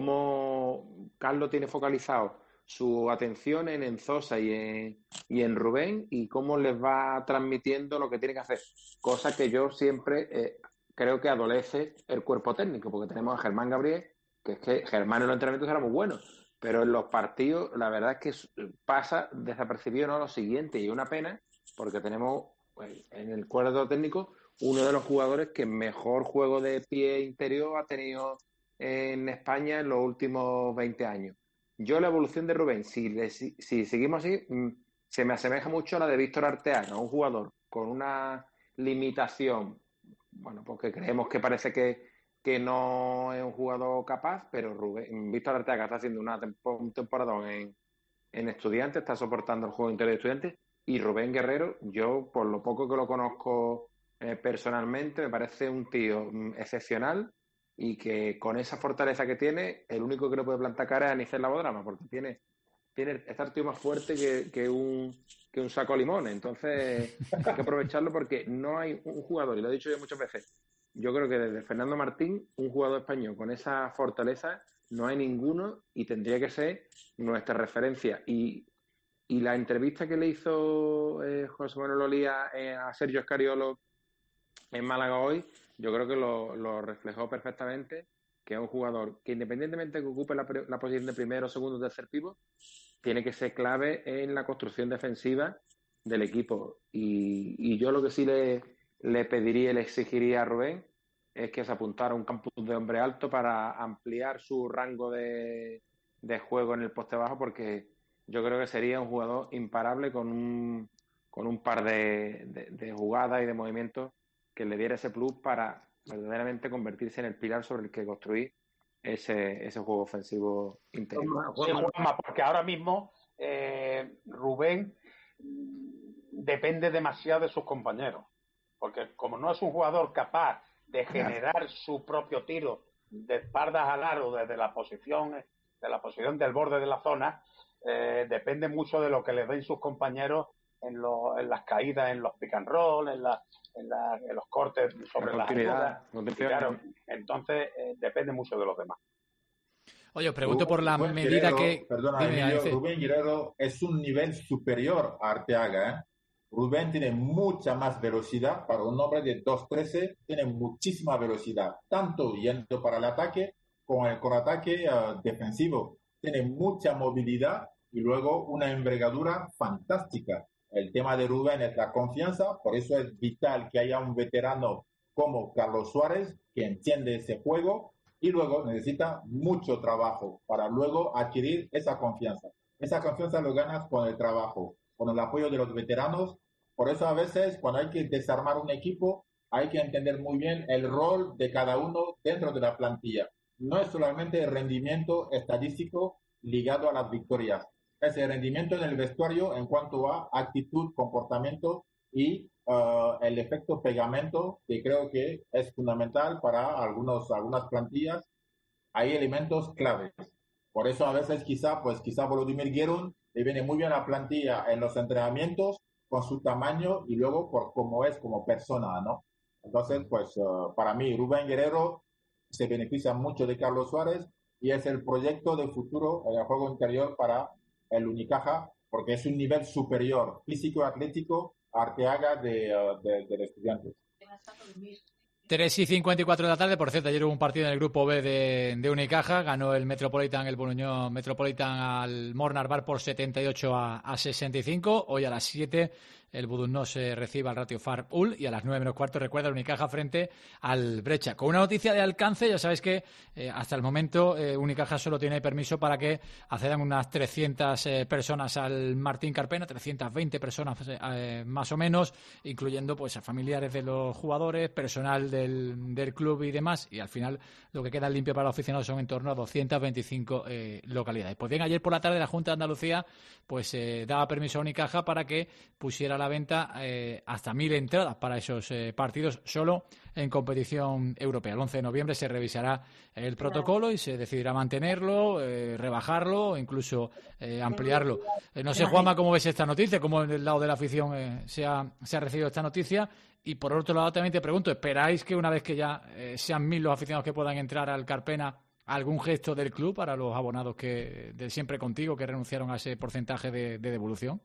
cómo Carlos tiene focalizado su atención en Enzosa y en, y en Rubén, y cómo les va transmitiendo lo que tiene que hacer. Cosa que yo siempre eh, creo que adolece el cuerpo técnico, porque tenemos a Germán Gabriel, que es que Germán en los entrenamientos era muy bueno, pero en los partidos la verdad es que pasa desapercibido, ¿no? Lo siguiente, y una pena, porque tenemos pues, en el cuadro técnico uno de los jugadores que mejor juego de pie interior ha tenido en España en los últimos veinte años. Yo la evolución de Rubén, si, le, si, si seguimos así, mmm, se me asemeja mucho a la de Víctor Arteaga, un jugador con una limitación, bueno, porque creemos que parece que, que no es un jugador capaz, pero Rubén, Víctor Arteaga está haciendo una tempo, un temporadón en, en Estudiantes, está soportando el juego interior de Estudiantes, y Rubén Guerrero, yo por lo poco que lo conozco eh, personalmente, me parece un tío mm, excepcional, y que con esa fortaleza que tiene, el único que le puede plantar cara es a Anicet Labodrama, porque tiene, tiene está el tío más fuerte que, que, un, que un saco de limones. Entonces hay que aprovecharlo, porque no hay un jugador, y lo he dicho yo muchas veces, yo creo que desde Fernando Martín, un jugador español con esa fortaleza, no hay ninguno, y tendría que ser nuestra referencia. Y, y la entrevista que le hizo eh, José Manuel Olía eh, a Sergio Escariolo en Málaga hoy, yo creo que lo, lo reflejó perfectamente, que es un jugador que, independientemente de que ocupe la, la posición de primero, segundo o tercer pívot, tiene que ser clave en la construcción defensiva del equipo. Y, y yo lo que sí le, le pediría y le exigiría a Rubén es que se apuntara a un campus de hombre alto para ampliar su rango de, de juego en el poste bajo, porque yo creo que sería un jugador imparable con un, con un par de, de, de jugadas y de movimientos que le diera ese plus para verdaderamente convertirse en el pilar sobre el que construir ese, ese juego ofensivo interior. Sí, Juanma, porque ahora mismo eh, Rubén depende demasiado de sus compañeros, porque como no es un jugador capaz de generar su propio tiro de espaldas al aro desde la posición de la posición del borde de la zona, eh, depende mucho de lo que le den sus compañeros en, lo, en las caídas, en los pick and roll, en, la, en, la, en los cortes sobre la continuidad, ayudas. Claro, entonces eh, depende mucho de los demás. Oye, os pregunto por la Rubén medida Guerrero, que... Perdona, Dime, Emilio, Anicet. Rubén Guerrero es un nivel superior a Arteaga, ¿eh? Rubén tiene mucha más velocidad. Para un hombre de dos trece, tiene muchísima velocidad, tanto yendo para el ataque como el contraataque uh, defensivo. Tiene mucha movilidad y luego una envergadura fantástica. El tema de Rubén es la confianza, por eso es vital que haya un veterano como Carlos Suárez que entiende ese juego, y luego necesita mucho trabajo para luego adquirir esa confianza. Esa confianza lo ganas con el trabajo, con el apoyo de los veteranos. Por eso a veces cuando hay que desarmar un equipo hay que entender muy bien el rol de cada uno dentro de la plantilla. No es solamente el rendimiento estadístico ligado a las victorias, es el rendimiento en el vestuario en cuanto a actitud, comportamiento y uh, el efecto pegamento, que creo que es fundamental para algunos, algunas plantillas. Hay elementos claves. Por eso a veces quizá, pues quizá Volodymyr Guerun le viene muy bien a la plantilla en los entrenamientos con su tamaño y luego por cómo es como persona, ¿no? Entonces, pues uh, para mí Rubén Guerrero se beneficia mucho de Carlos Suárez y es el proyecto de futuro en el juego interior para el Unicaja, porque es un nivel superior físico y atlético Arteaga de, uh, de, de Estudiantes. tres y cincuenta y cuatro de la tarde. Por cierto, ayer hubo un partido en el grupo B de, de Unicaja. Ganó el Metropolitan, el Boloñó Metropolitan al Mornar Bar por setenta y ocho a sesenta y cinco. Hoy a las siete el Budunnos se recibe al Ratio Far Ul y a las nueve menos cuarto recuerda el Unicaja frente al Brecha. Con una noticia de alcance, ya sabéis que eh, hasta el momento eh, Unicaja solo tiene permiso para que accedan unas trescientas eh, personas al Martín Carpena, trescientas veinte personas eh, más o menos, incluyendo pues a familiares de los jugadores, personal del, del club y demás, y al final lo que queda limpio para los aficionados son en torno a doscientas veinticinco eh, localidades. Pues bien, ayer por la tarde la Junta de Andalucía pues eh, daba permiso a Unicaja para que pusiera la venta eh, hasta mil entradas para esos eh, partidos solo en competición europea. El once de noviembre se revisará el protocolo y se decidirá mantenerlo, eh, rebajarlo o incluso eh, ampliarlo. Eh, no sé, Juanma, cómo ves esta noticia, cómo en el lado de la afición eh, se, ha, se ha recibido esta noticia. Y por otro lado también te pregunto, ¿esperáis que una vez que ya eh, sean mil los aficionados que puedan entrar al Carpena, algún gesto del club para los abonados que de siempre contigo que renunciaron a ese porcentaje de, de devolución?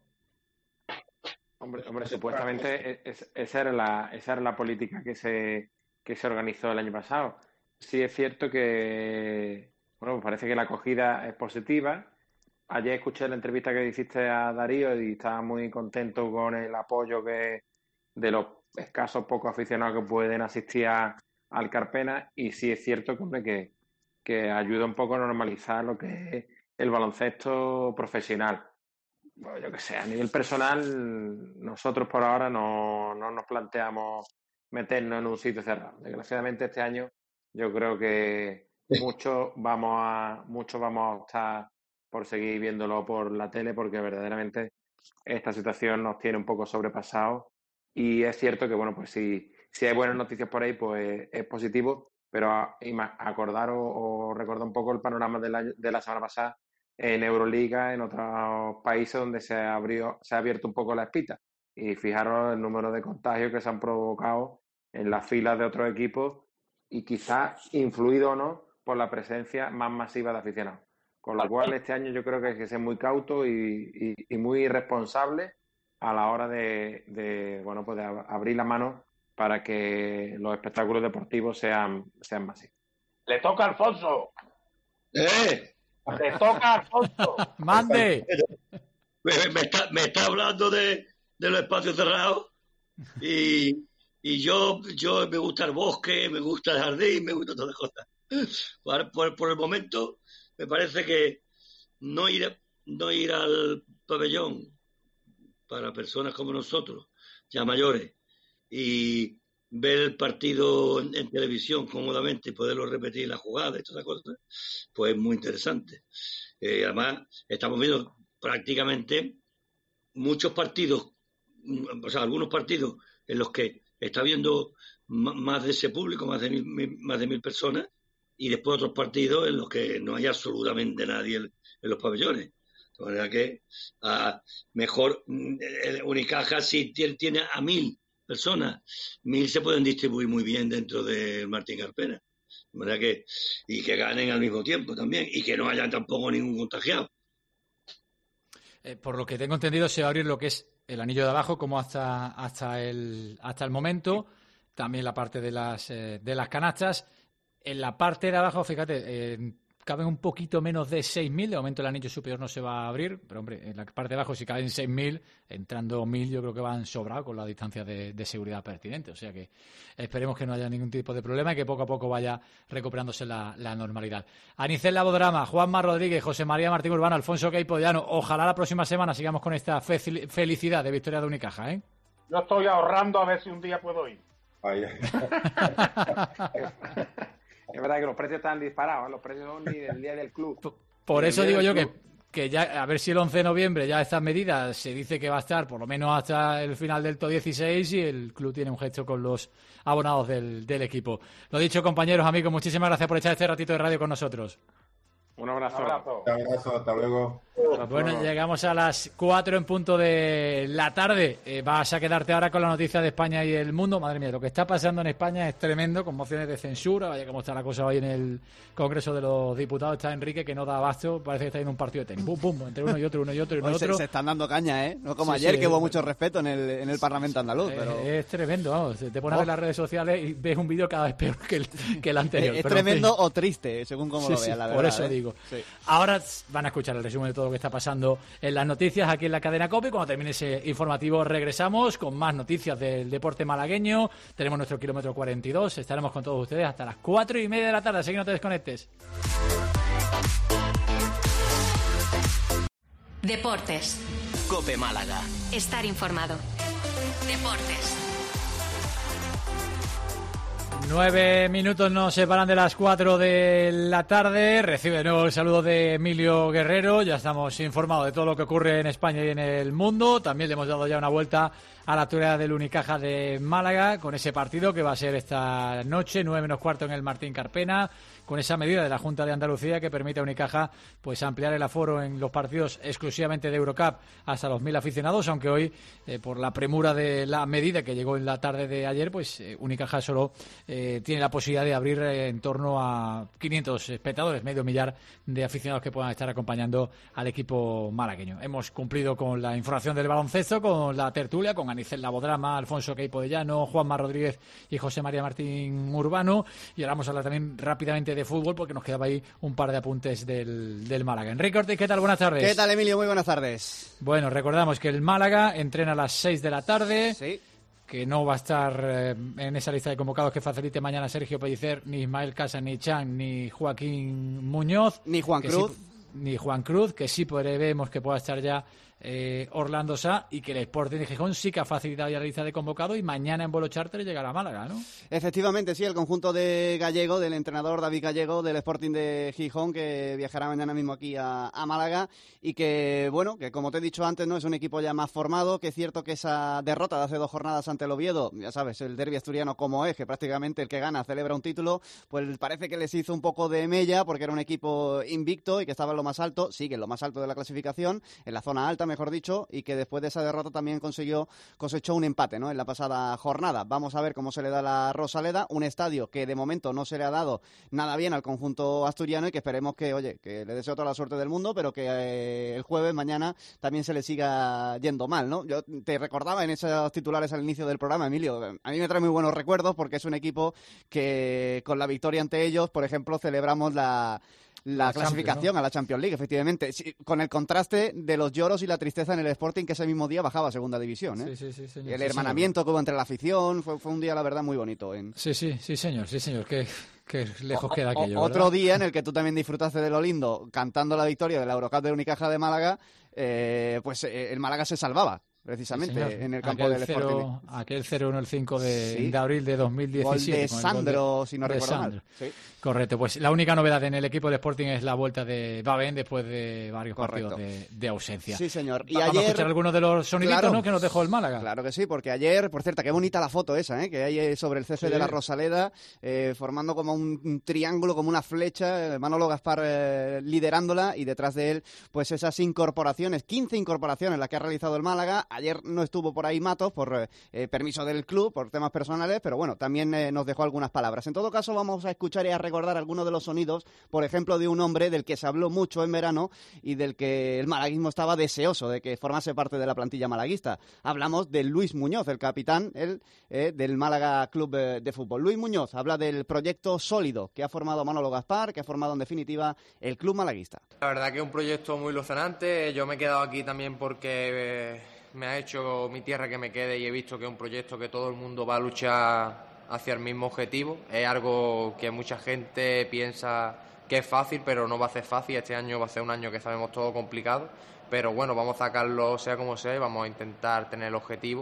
Hombre, hombre supuestamente es, esa, era la, esa era la política que se, que se organizó el año pasado. Sí es cierto que, bueno, pues parece que la acogida es positiva. Ayer escuché la entrevista que hiciste a Darío y estaba muy contento con el apoyo que de los escasos pocos aficionados que pueden asistir a, al Carpena, y sí es cierto que, hombre, que, que ayuda un poco a normalizar lo que es el baloncesto profesional. Bueno, yo que sé, a nivel personal, nosotros por ahora no, no nos planteamos meternos en un sitio cerrado. Desgraciadamente este año yo creo que muchos vamos a, muchos vamos a optar por seguir viéndolo por la tele, porque verdaderamente esta situación nos tiene un poco sobrepasados. Y es cierto que, bueno, pues si, si hay buenas noticias por ahí, pues es positivo, pero acordar o, o recordar un poco el panorama de la, de la semana pasada en Euroliga, en otros países donde se, abrió, se ha abierto un poco la espita. Y fijaros el número de contagios que se han provocado en las filas de otros equipos y quizás influido o no por la presencia más masiva de aficionados. Con lo cual este año yo creo que hay que ser muy cauto y, y, y muy responsable a la hora de, de bueno, pues de abrir la mano para que los espectáculos deportivos sean, sean masivos. Le toca a Alfonso. ¡Eh! Le toca a Alfonso. ¡Mande! Me, me, está, me está hablando de, de los espacios cerrados y, y yo, yo me gusta el bosque, me gusta el jardín, me gusta todas las cosas. Por, por, por el momento me parece que no ir, no ir al pabellón para personas como nosotros, ya mayores, y ver el partido en, en televisión cómodamente y poderlo repetir la jugada y todas esas cosas, pues es muy interesante. Eh, además, estamos viendo prácticamente muchos partidos, o sea, algunos partidos en los que está viendo m- más de ese público, más de mil, más de mil personas, y después otros partidos en los que no hay absolutamente nadie en, en los pabellones. De manera que a, mejor el Unicaja si tiene, tiene a mil personas, mil se pueden distribuir muy bien dentro del Martín Carpena. De manera que, y que ganen al mismo tiempo también, y que no haya tampoco ningún contagiado. Eh, por lo que tengo entendido, se va a abrir lo que es el anillo de abajo, como hasta hasta el hasta el momento, también la parte de las eh, de las canastas. En la parte de abajo, fíjate, eh, caben un poquito menos de seis mil. De momento el anillo superior no se va a abrir, pero hombre, en la parte de abajo si caben seis mil, entrando mil yo creo que van sobrados con la distancia de, de seguridad pertinente. O sea que esperemos que no haya ningún tipo de problema y que poco a poco vaya recuperándose la, la normalidad. Anicel Labodrama, Juanma Rodríguez, José María Martín Urbano, Alfonso Queipollano. Ojalá la próxima semana sigamos con esta fe- felicidad de victoria de Unicaja, ¿eh? Yo estoy ahorrando a ver si un día puedo ir. Ay, Es verdad que los precios están disparados, ¿eh? Los precios son ni del día del club. Por Ni eso del digo día yo del que, club. que ya, a ver si el once de noviembre ya estas medidas se dice que va a estar por lo menos hasta el final del T O dieciséis y el club tiene un gesto con los abonados del, del equipo. Lo dicho, compañeros, amigos, muchísimas gracias por echar este ratito de radio con nosotros. Un abrazo. Un abrazo, hasta luego. Bueno, llegamos a las cuatro en punto de la tarde. Eh, vas a quedarte ahora con la noticia de España y el mundo. Madre mía, lo que está pasando en España es tremendo, con mociones de censura. Vaya cómo está la cosa hoy en el Congreso de los Diputados. Está Enrique, que no da abasto. Parece que está en un partido de tenis. Pum, pum, entre uno y otro, uno y otro y uno y otro. Se, se están dando caña, ¿eh? No como sí, ayer, sí, que hubo mucho respeto en el, en el Parlamento andaluz. Eh, pero... Es tremendo, vamos. Te pones oh. a ver las redes sociales y ves un vídeo cada vez peor que el, que el anterior. Es pero tremendo o triste, según como sí, lo veas, sí, la verdad. Por eso ¿eh? digo. Sí. Ahora van a escuchar el resumen de todo lo que está pasando en las noticias aquí en la cadena COPE. Cuando termine ese informativo regresamos con más noticias del deporte malagueño. Tenemos nuestro kilómetro cuarenta y dos. Estaremos con todos ustedes hasta las cuatro y media de la tarde, así que no te desconectes. Deportes. COPE Málaga. Estar informado. Deportes. Nueve minutos nos separan de las cuatro de la tarde. Recibe de nuevo el saludo de Emilio Guerrero. Ya estamos informados de todo lo que ocurre en España y en el mundo. También le hemos dado ya una vuelta a la actualidad del Unicaja de Málaga con ese partido que va a ser esta noche, nueve menos cuarto en el Martín Carpena, con esa medida de la Junta de Andalucía que permite a Unicaja pues ampliar el aforo en los partidos exclusivamente de Eurocup hasta los mil aficionados, aunque hoy eh, por la premura de la medida que llegó en la tarde de ayer, pues eh, Unicaja solo eh, tiene la posibilidad de abrir eh, en torno a quinientos espectadores, medio millar de aficionados que puedan estar acompañando al equipo malagueño. Hemos cumplido con la información del baloncesto, con la tertulia, con Anicel Labodrama, Alfonso Queipo de Llano, Juanma Rodríguez y José María Martín Urbano, y ahora vamos a hablar también rápidamente de de fútbol porque nos quedaba ahí un par de apuntes del, del Málaga. Enrique Ortiz, ¿qué tal? Buenas tardes. ¿Qué tal, Emilio? Muy buenas tardes. Bueno, recordamos que el Málaga entrena a las seis de la tarde. Sí. Que no va a estar eh, en esa lista de convocados que facilite mañana Sergio Pellicer, ni Ismael Casa, ni Chan, ni Joaquín Muñoz. Ni Juan Cruz. Sí, ni Juan Cruz, que sí vemos que pueda estar ya eh, Orlando Sá, y que el Sporting de Gijón sí que ha facilitado ya la lista de convocados y mañana en vuelo charter llegará a Málaga, ¿no? Efectivamente, sí, el conjunto de Gallego, del entrenador David Gallego del Sporting de Gijón, que viajará mañana mismo aquí a, a Málaga, y que, bueno, que como te he dicho antes, no es un equipo ya más formado, que es cierto que esa derrota de hace dos jornadas ante el Oviedo, ya sabes, el derbi asturiano como es, que prácticamente el que gana celebra un título, pues parece que les hizo un poco de mella, porque era un equipo invicto y que estaba en lo más alto, sigue en lo más alto de la clasificación, en la zona alta, mejor dicho, y que después de esa derrota también consiguió, cosechó un empate, ¿no?, en la pasada jornada. Vamos a ver cómo se le da la Rosaleda, un estadio que de momento no se le ha dado nada bien al conjunto asturiano y que esperemos que, oye, que le deseo toda la suerte del mundo, pero que eh, el jueves, mañana, también se le siga yendo mal, ¿no? Yo te recordaba en esos titulares al inicio del programa, Emilio, a mí me trae muy buenos recuerdos porque es un equipo que con la victoria ante ellos, por ejemplo, celebramos la... La, la clasificación, ¿no?, a la Champions League, efectivamente, sí, con el contraste de los lloros y la tristeza en el Sporting, que ese mismo día bajaba a segunda división, ¿eh? Sí, sí, sí, señor. Y el sí, hermanamiento señor. que hubo entre la afición, fue, fue un día, la verdad, muy bonito. En... Sí, sí, sí, señor, sí, señor, que, que lejos o, queda aquello, o, Otro ¿verdad? día en el que tú también disfrutaste de lo lindo, cantando la victoria de la Eurocup de Unicaja de Málaga, eh, pues eh, el Málaga se salvaba. Precisamente sí, en el campo aquel del cero, Sporting. Aquel cero uno el cinco de, sí. de abril de dos mil diecisiete. Gol de Sandro, gol de, si no recuerdo mal. Sí. Correcto, pues la única novedad en el equipo del Sporting es la vuelta de Babén después de varios Correcto. partidos de, de ausencia. Sí, señor. Y Vamos ayer... a escuchar algunos de los soniditos, claro, ¿no?, que nos dejó el Málaga. Claro que sí, porque ayer, por cierto, qué bonita la foto esa, ¿eh?, que hay sobre el césped sí. de la Rosaleda, eh, formando como un, un triángulo, como una flecha, eh, Manolo Gaspar eh, liderándola, y detrás de él, pues esas incorporaciones, quince incorporaciones las que ha realizado el Málaga. Ayer no estuvo por ahí Matos, por eh, permiso del club, por temas personales, pero bueno, también eh, nos dejó algunas palabras. En todo caso, vamos a escuchar y a recordar algunos de los sonidos, por ejemplo, de un hombre del que se habló mucho en verano y del que el malaguismo estaba deseoso de que formase parte de la plantilla malaguista. Hablamos de Luis Muñoz, el capitán el, eh, del Málaga Club eh, de Fútbol. Luis Muñoz habla del proyecto sólido que ha formado Manolo Gaspar, que ha formado en definitiva el club malaguista. La verdad que es un proyecto muy ilusionante. Yo me he quedado aquí también porque... Eh... me ha hecho mi tierra que me quede y he visto que es un proyecto que todo el mundo va a luchar hacia el mismo objetivo. Es algo que mucha gente piensa que es fácil, pero no va a ser fácil. Este año va a ser un año que sabemos todo complicado, pero bueno, vamos a sacarlo sea como sea y vamos a intentar tener el objetivo.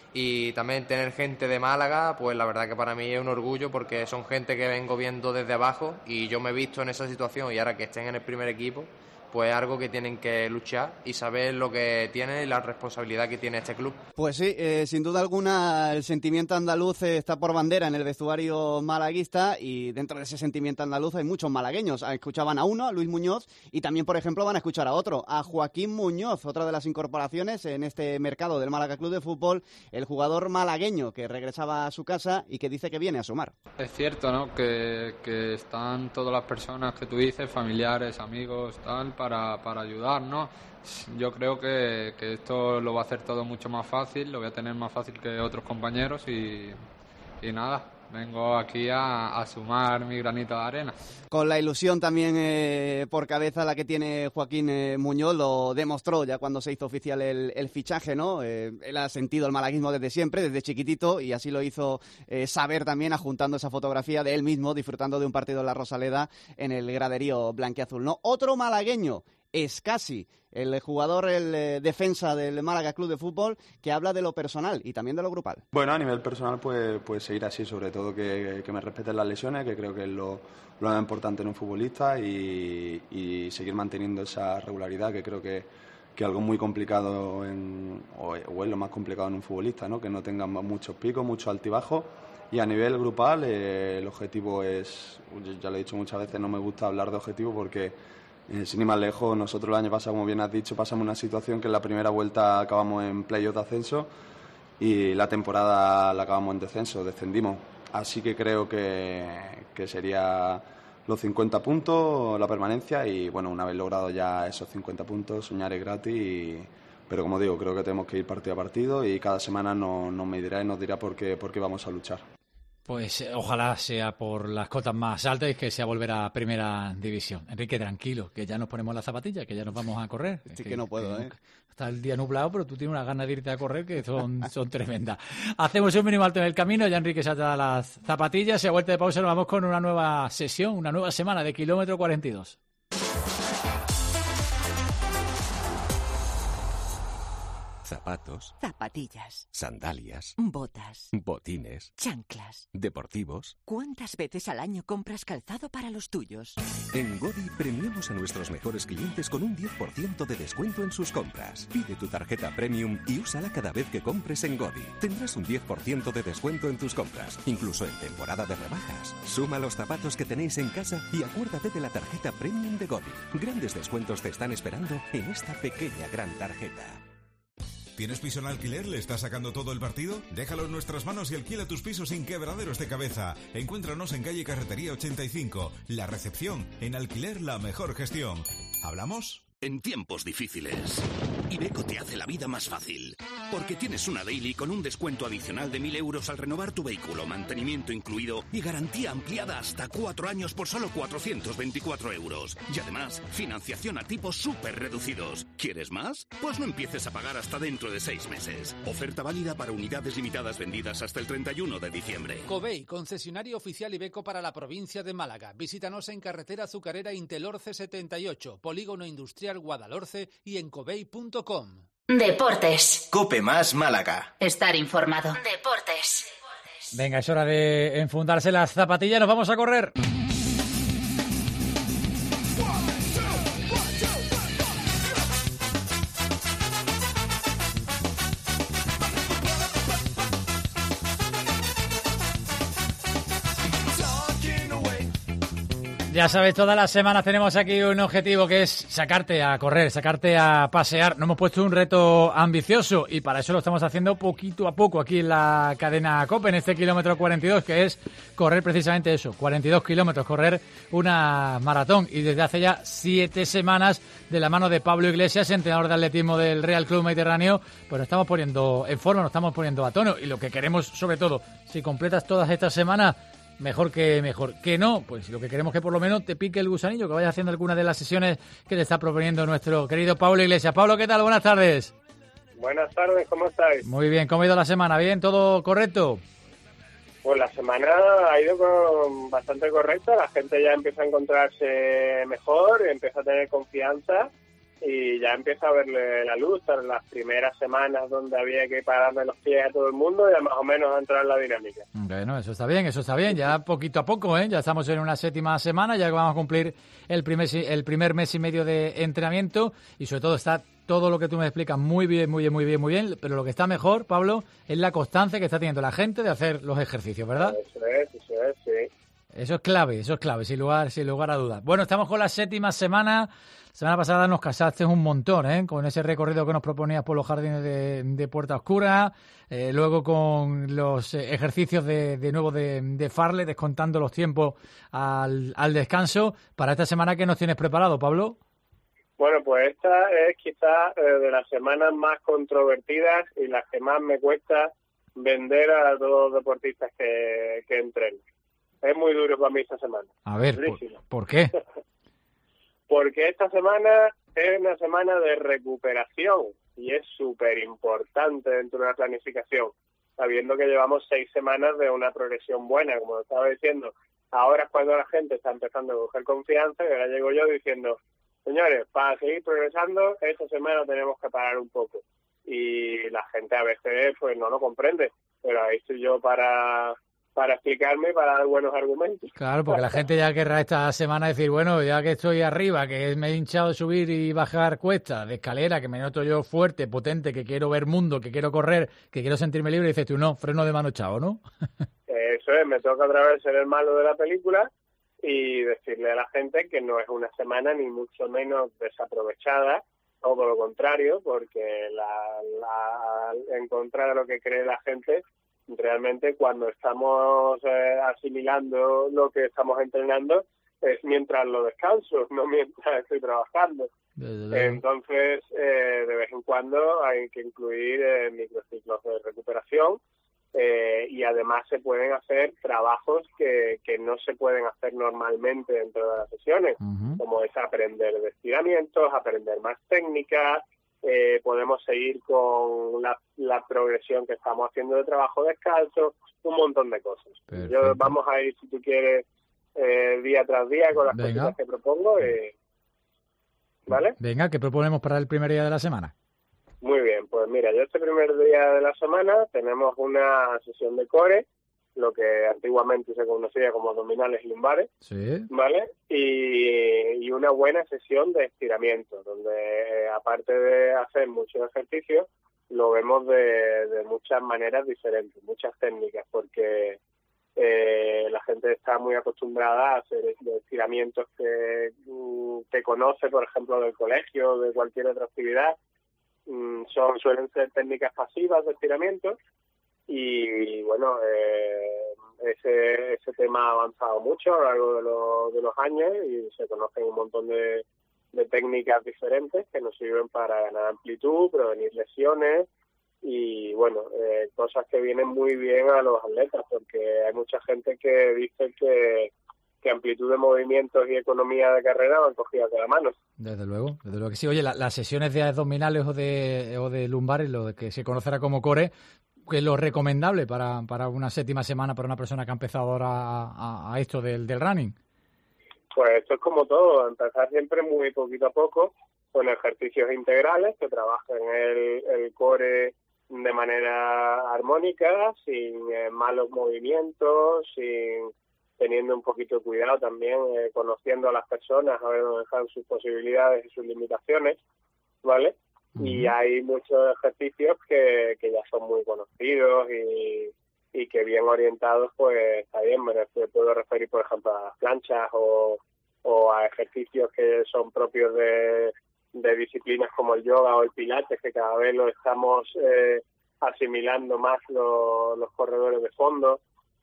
Y también tener gente de Málaga, pues la verdad que para mí es un orgullo porque son gente que vengo viendo desde abajo y yo me he visto en esa situación, y ahora que estén en el primer equipo, pues es algo que tienen que luchar y saber lo que tienen y la responsabilidad que tiene este club. Pues sí, eh, sin duda alguna el sentimiento andaluz está por bandera en el vestuario malaguista, y dentro de ese sentimiento andaluz hay muchos malagueños. Escuchaban a uno, a Luis Muñoz, y también, por ejemplo, van a escuchar a otro, a Joaquín Muñoz, otra de las incorporaciones en este mercado del Málaga Club de Fútbol, el jugador malagueño que regresaba a su casa y que dice que viene a sumar. Es cierto, ¿no?, que, que están todas las personas que tú dices, familiares, amigos, tal, para, para ayudar, ¿no? Yo creo que, que esto lo va a hacer todo mucho más fácil, lo voy a tener más fácil que otros compañeros y, y nada, vengo aquí a, a sumar mi granito de arena. Con la ilusión también eh, por cabeza la que tiene Joaquín eh, Muñoz, lo demostró ya cuando se hizo oficial el, el fichaje, ¿no? Eh, él ha sentido el malaguismo desde siempre, desde chiquitito, y así lo hizo eh, saber también adjuntando esa fotografía de él mismo disfrutando de un partido en la Rosaleda en el graderío blanquiazul, ¿no? Otro malagueño, Escasi, el jugador, el eh, defensa del Málaga Club de Fútbol, que habla de lo personal y también de lo grupal. Bueno, a nivel personal, pues, pues seguir así, sobre todo que, que me respeten las lesiones, que creo que es lo, lo más importante en un futbolista, y, y seguir manteniendo esa regularidad, que creo que, que algo muy complicado, en, o, o es lo más complicado en un futbolista, ¿no? Que no tenga muchos picos, muchos altibajos. Y a nivel grupal, eh, el objetivo es, ya lo he dicho muchas veces, no me gusta hablar de objetivo porque, Eh, sin ir más lejos, nosotros el año pasado, como bien has dicho, pasamos una situación que en la primera vuelta acabamos en playoff de ascenso y la temporada la acabamos en descenso, descendimos. Así que creo que, que sería los cincuenta puntos, la permanencia, y bueno, una vez logrado ya esos cincuenta puntos, soñar es gratis, y, pero como digo, creo que tenemos que ir partido a partido y cada semana nos, nos medirá y nos dirá por qué, por qué vamos a luchar. Pues eh, ojalá sea por las cotas más altas y que sea volver a Primera División. Enrique, tranquilo, que ya nos ponemos las zapatillas, que ya nos vamos a correr. Sí, que, que no puedo, que, ¿eh? Está el día nublado, pero tú tienes unas ganas de irte a correr que son, son tremendas. Hacemos un mínimo alto en el camino, ya Enrique se ata las zapatillas y a vuelta de pausa nos vamos con una nueva sesión, una nueva semana de Kilómetro cuarenta y dos. Zapatos, zapatillas, sandalias, botas, botines, chanclas, deportivos. ¿Cuántas veces al año compras calzado para los tuyos? En Godi premiamos a nuestros mejores clientes con un diez por ciento de descuento en sus compras. Pide tu tarjeta Premium y úsala cada vez que compres en Godi. Tendrás un diez por ciento de descuento en tus compras, incluso en temporada de rebajas. Suma los zapatos que tenéis en casa y acuérdate de la tarjeta Premium de Godi. Grandes descuentos te están esperando en esta pequeña gran tarjeta. ¿Tienes piso en alquiler? ¿Le estás sacando todo el partido? Déjalo en nuestras manos y alquila tus pisos sin quebraderos de cabeza. Encuéntranos en calle Carretería ochenta y cinco. La Recepción. En alquiler, la mejor gestión. ¿Hablamos? En tiempos difíciles, Iveco te hace la vida más fácil. Porque tienes una daily con un descuento adicional de mil euros al renovar tu vehículo, mantenimiento incluido y garantía ampliada hasta cuatro años por solo cuatrocientos veinticuatro euros. Y además, financiación a tipos súper reducidos. ¿Quieres más? Pues no empieces a pagar hasta dentro de seis meses. Oferta válida para unidades limitadas vendidas hasta el treinta y uno de diciembre. Covey, concesionario oficial Iveco para la provincia de Málaga. Visítanos en carretera Azucarera Intelorce setenta y ocho, Polígono Industrial Guadalhorce y en covey punto com. Deportes. Cope más Málaga. Estar informado. Deportes. Venga, es hora de enfundarse las zapatillas, nos vamos a correr. Ya sabes, todas las semanas tenemos aquí un objetivo que es sacarte a correr, sacarte a pasear. Nos hemos puesto un reto ambicioso y para eso lo estamos haciendo poquito a poco aquí en la cadena COPE, en este kilómetro cuarenta y dos, que es correr precisamente eso, cuarenta y dos kilómetros, correr una maratón. Y desde hace ya siete semanas, de la mano de Pablo Iglesias, entrenador de atletismo del Real Club Mediterráneo, pues nos estamos poniendo en forma, nos estamos poniendo a tono. Y lo que queremos, sobre todo, si completas todas estas semanas, mejor que mejor. Que no, pues lo que queremos es que por lo menos te pique el gusanillo, que vayas haciendo alguna de las sesiones que te está proponiendo nuestro querido Pablo Iglesias. Pablo, ¿qué tal? Buenas tardes. Buenas tardes, ¿cómo estáis? Muy bien, ¿cómo ha ido la semana? ¿Bien? ¿Todo correcto? Pues la semana ha ido con bastante correcta, la gente ya empieza a encontrarse mejor, empieza a tener confianza y ya empieza a verle la luz. En las primeras semanas donde había que pararle los pies a todo el mundo, ya más o menos a entrar en la dinámica. Bueno, eso está bien, eso está bien, ya poquito a poco, ¿eh? Ya estamos en una séptima semana, ya que vamos a cumplir el primer, el primer mes y medio de entrenamiento, y sobre todo está todo lo que tú me explicas muy bien, muy bien, muy bien, muy bien, pero lo que está mejor, Pablo, es la constancia que está teniendo la gente de hacer los ejercicios, ¿verdad? Eso es, eso es, sí. Eso es clave, eso es clave, sin lugar, sin lugar a dudas. Bueno, estamos con la séptima semana. La semana pasada nos casaste un montón, ¿eh? Con ese recorrido que nos proponías por los jardines de, de Puerta Oscura, eh, luego con los ejercicios de, de nuevo de, de Farle, descontando los tiempos al, al descanso. Para esta semana, ¿qué nos tienes preparado, Pablo? Bueno, pues esta es quizás eh, de las semanas más controvertidas y las que más me cuesta vender a todos los deportistas que, que entreno. Es muy duro para mí esta semana. A ver, ¿por, ¿por qué? Porque esta semana es una semana de recuperación y es súper importante dentro de una planificación, sabiendo que llevamos seis semanas de una progresión buena, como lo estaba diciendo. Ahora es cuando la gente está empezando a coger confianza y ahora llego yo diciendo, señores, para seguir progresando, esta semana tenemos que parar un poco. Y la gente a veces pues no lo comprende, pero ahí estoy yo para... para explicarme y para dar buenos argumentos. Claro, porque la gente ya querrá esta semana decir, bueno, ya que estoy arriba, que me he hinchado de subir y bajar cuestas, de escalera, que me noto yo fuerte, potente, que quiero ver mundo, que quiero correr, que quiero sentirme libre, y dices tú, no, freno de mano echado, ¿no? Eso es, me toca otra vez ser el malo de la película y decirle a la gente que no es una semana ni mucho menos desaprovechada, todo lo contrario, porque la, la, en contra de lo que cree la gente, realmente cuando estamos eh, asimilando lo que estamos entrenando es mientras lo descanso, no mientras estoy trabajando. Entonces, eh, de vez en cuando hay que incluir eh, microciclos de recuperación eh, y además se pueden hacer trabajos que, que no se pueden hacer normalmente dentro de las sesiones, uh-huh. como es aprender de estiramientos, aprender más técnicas. Eh, podemos seguir con la, la progresión que estamos haciendo de trabajo descalzo, un montón de cosas. Perfecto. Yo vamos a ir, si tú quieres, eh, día tras día con las Venga. cositas que propongo. Eh, ¿Vale? Venga, ¿qué proponemos para el primer día de la semana? Muy bien, pues mira, yo este primer día de la semana tenemos una sesión de core, lo que antiguamente se conocía como abdominales y lumbares, sí. ¿vale? Y, y una buena sesión de estiramiento, donde eh, aparte de hacer muchos ejercicios, lo vemos de, de muchas maneras diferentes, muchas técnicas, porque eh, la gente está muy acostumbrada a hacer estiramientos que, que conoce, por ejemplo, del colegio o de cualquier otra actividad. Son suelen ser técnicas pasivas de estiramiento. Y bueno, eh, ese ese tema ha avanzado mucho a lo largo de, lo, de los años y se conocen un montón de, de técnicas diferentes que nos sirven para ganar amplitud, prevenir lesiones y bueno, eh, cosas que vienen muy bien a los atletas, porque hay mucha gente que dice que, que amplitud de movimientos y economía de carrera van cogidas de la mano. Desde luego, desde luego que sí. Oye, la, las sesiones de abdominales o de, o de lumbares, lo que se conocerá como core, que es lo recomendable para, para una séptima semana para una persona que ha empezado ahora a, a esto del, del running? Pues esto es como todo, empezar siempre muy poquito a poco con ejercicios integrales que trabajen el, el core de manera armónica, sin eh, malos movimientos, sin teniendo un poquito de cuidado también, eh, conociendo a las personas, a ver dónde están sus posibilidades y sus limitaciones, ¿vale? Y hay muchos ejercicios que, que ya son muy conocidos y, y que bien orientados, pues está bien. Me puedo referir, por ejemplo, a las planchas o, o a ejercicios que son propios de, de disciplinas como el yoga o el pilates, que cada vez lo estamos eh, asimilando más lo, los corredores de fondo.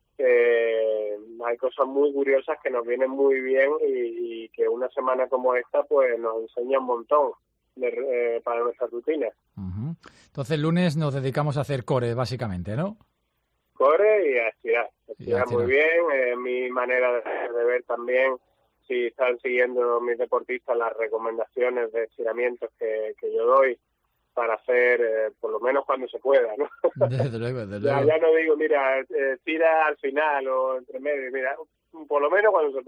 Eh, hay cosas muy curiosas que nos vienen muy bien y, y que una semana como esta pues nos enseña un montón. De, eh, para nuestra rutina. Uh-huh. Entonces el lunes nos dedicamos a hacer core básicamente, ¿no? Core y a estirar, estirar muy bien. Eh, mi manera de, de ver también, si están siguiendo mis deportistas las recomendaciones de estiramientos que, que yo doy para hacer, eh, por lo menos cuando se pueda, ¿no? Desde luego, desde luego. Ya, ya no digo, mira, eh, tira al final o entre medio, mira, por lo menos cuando se pueda.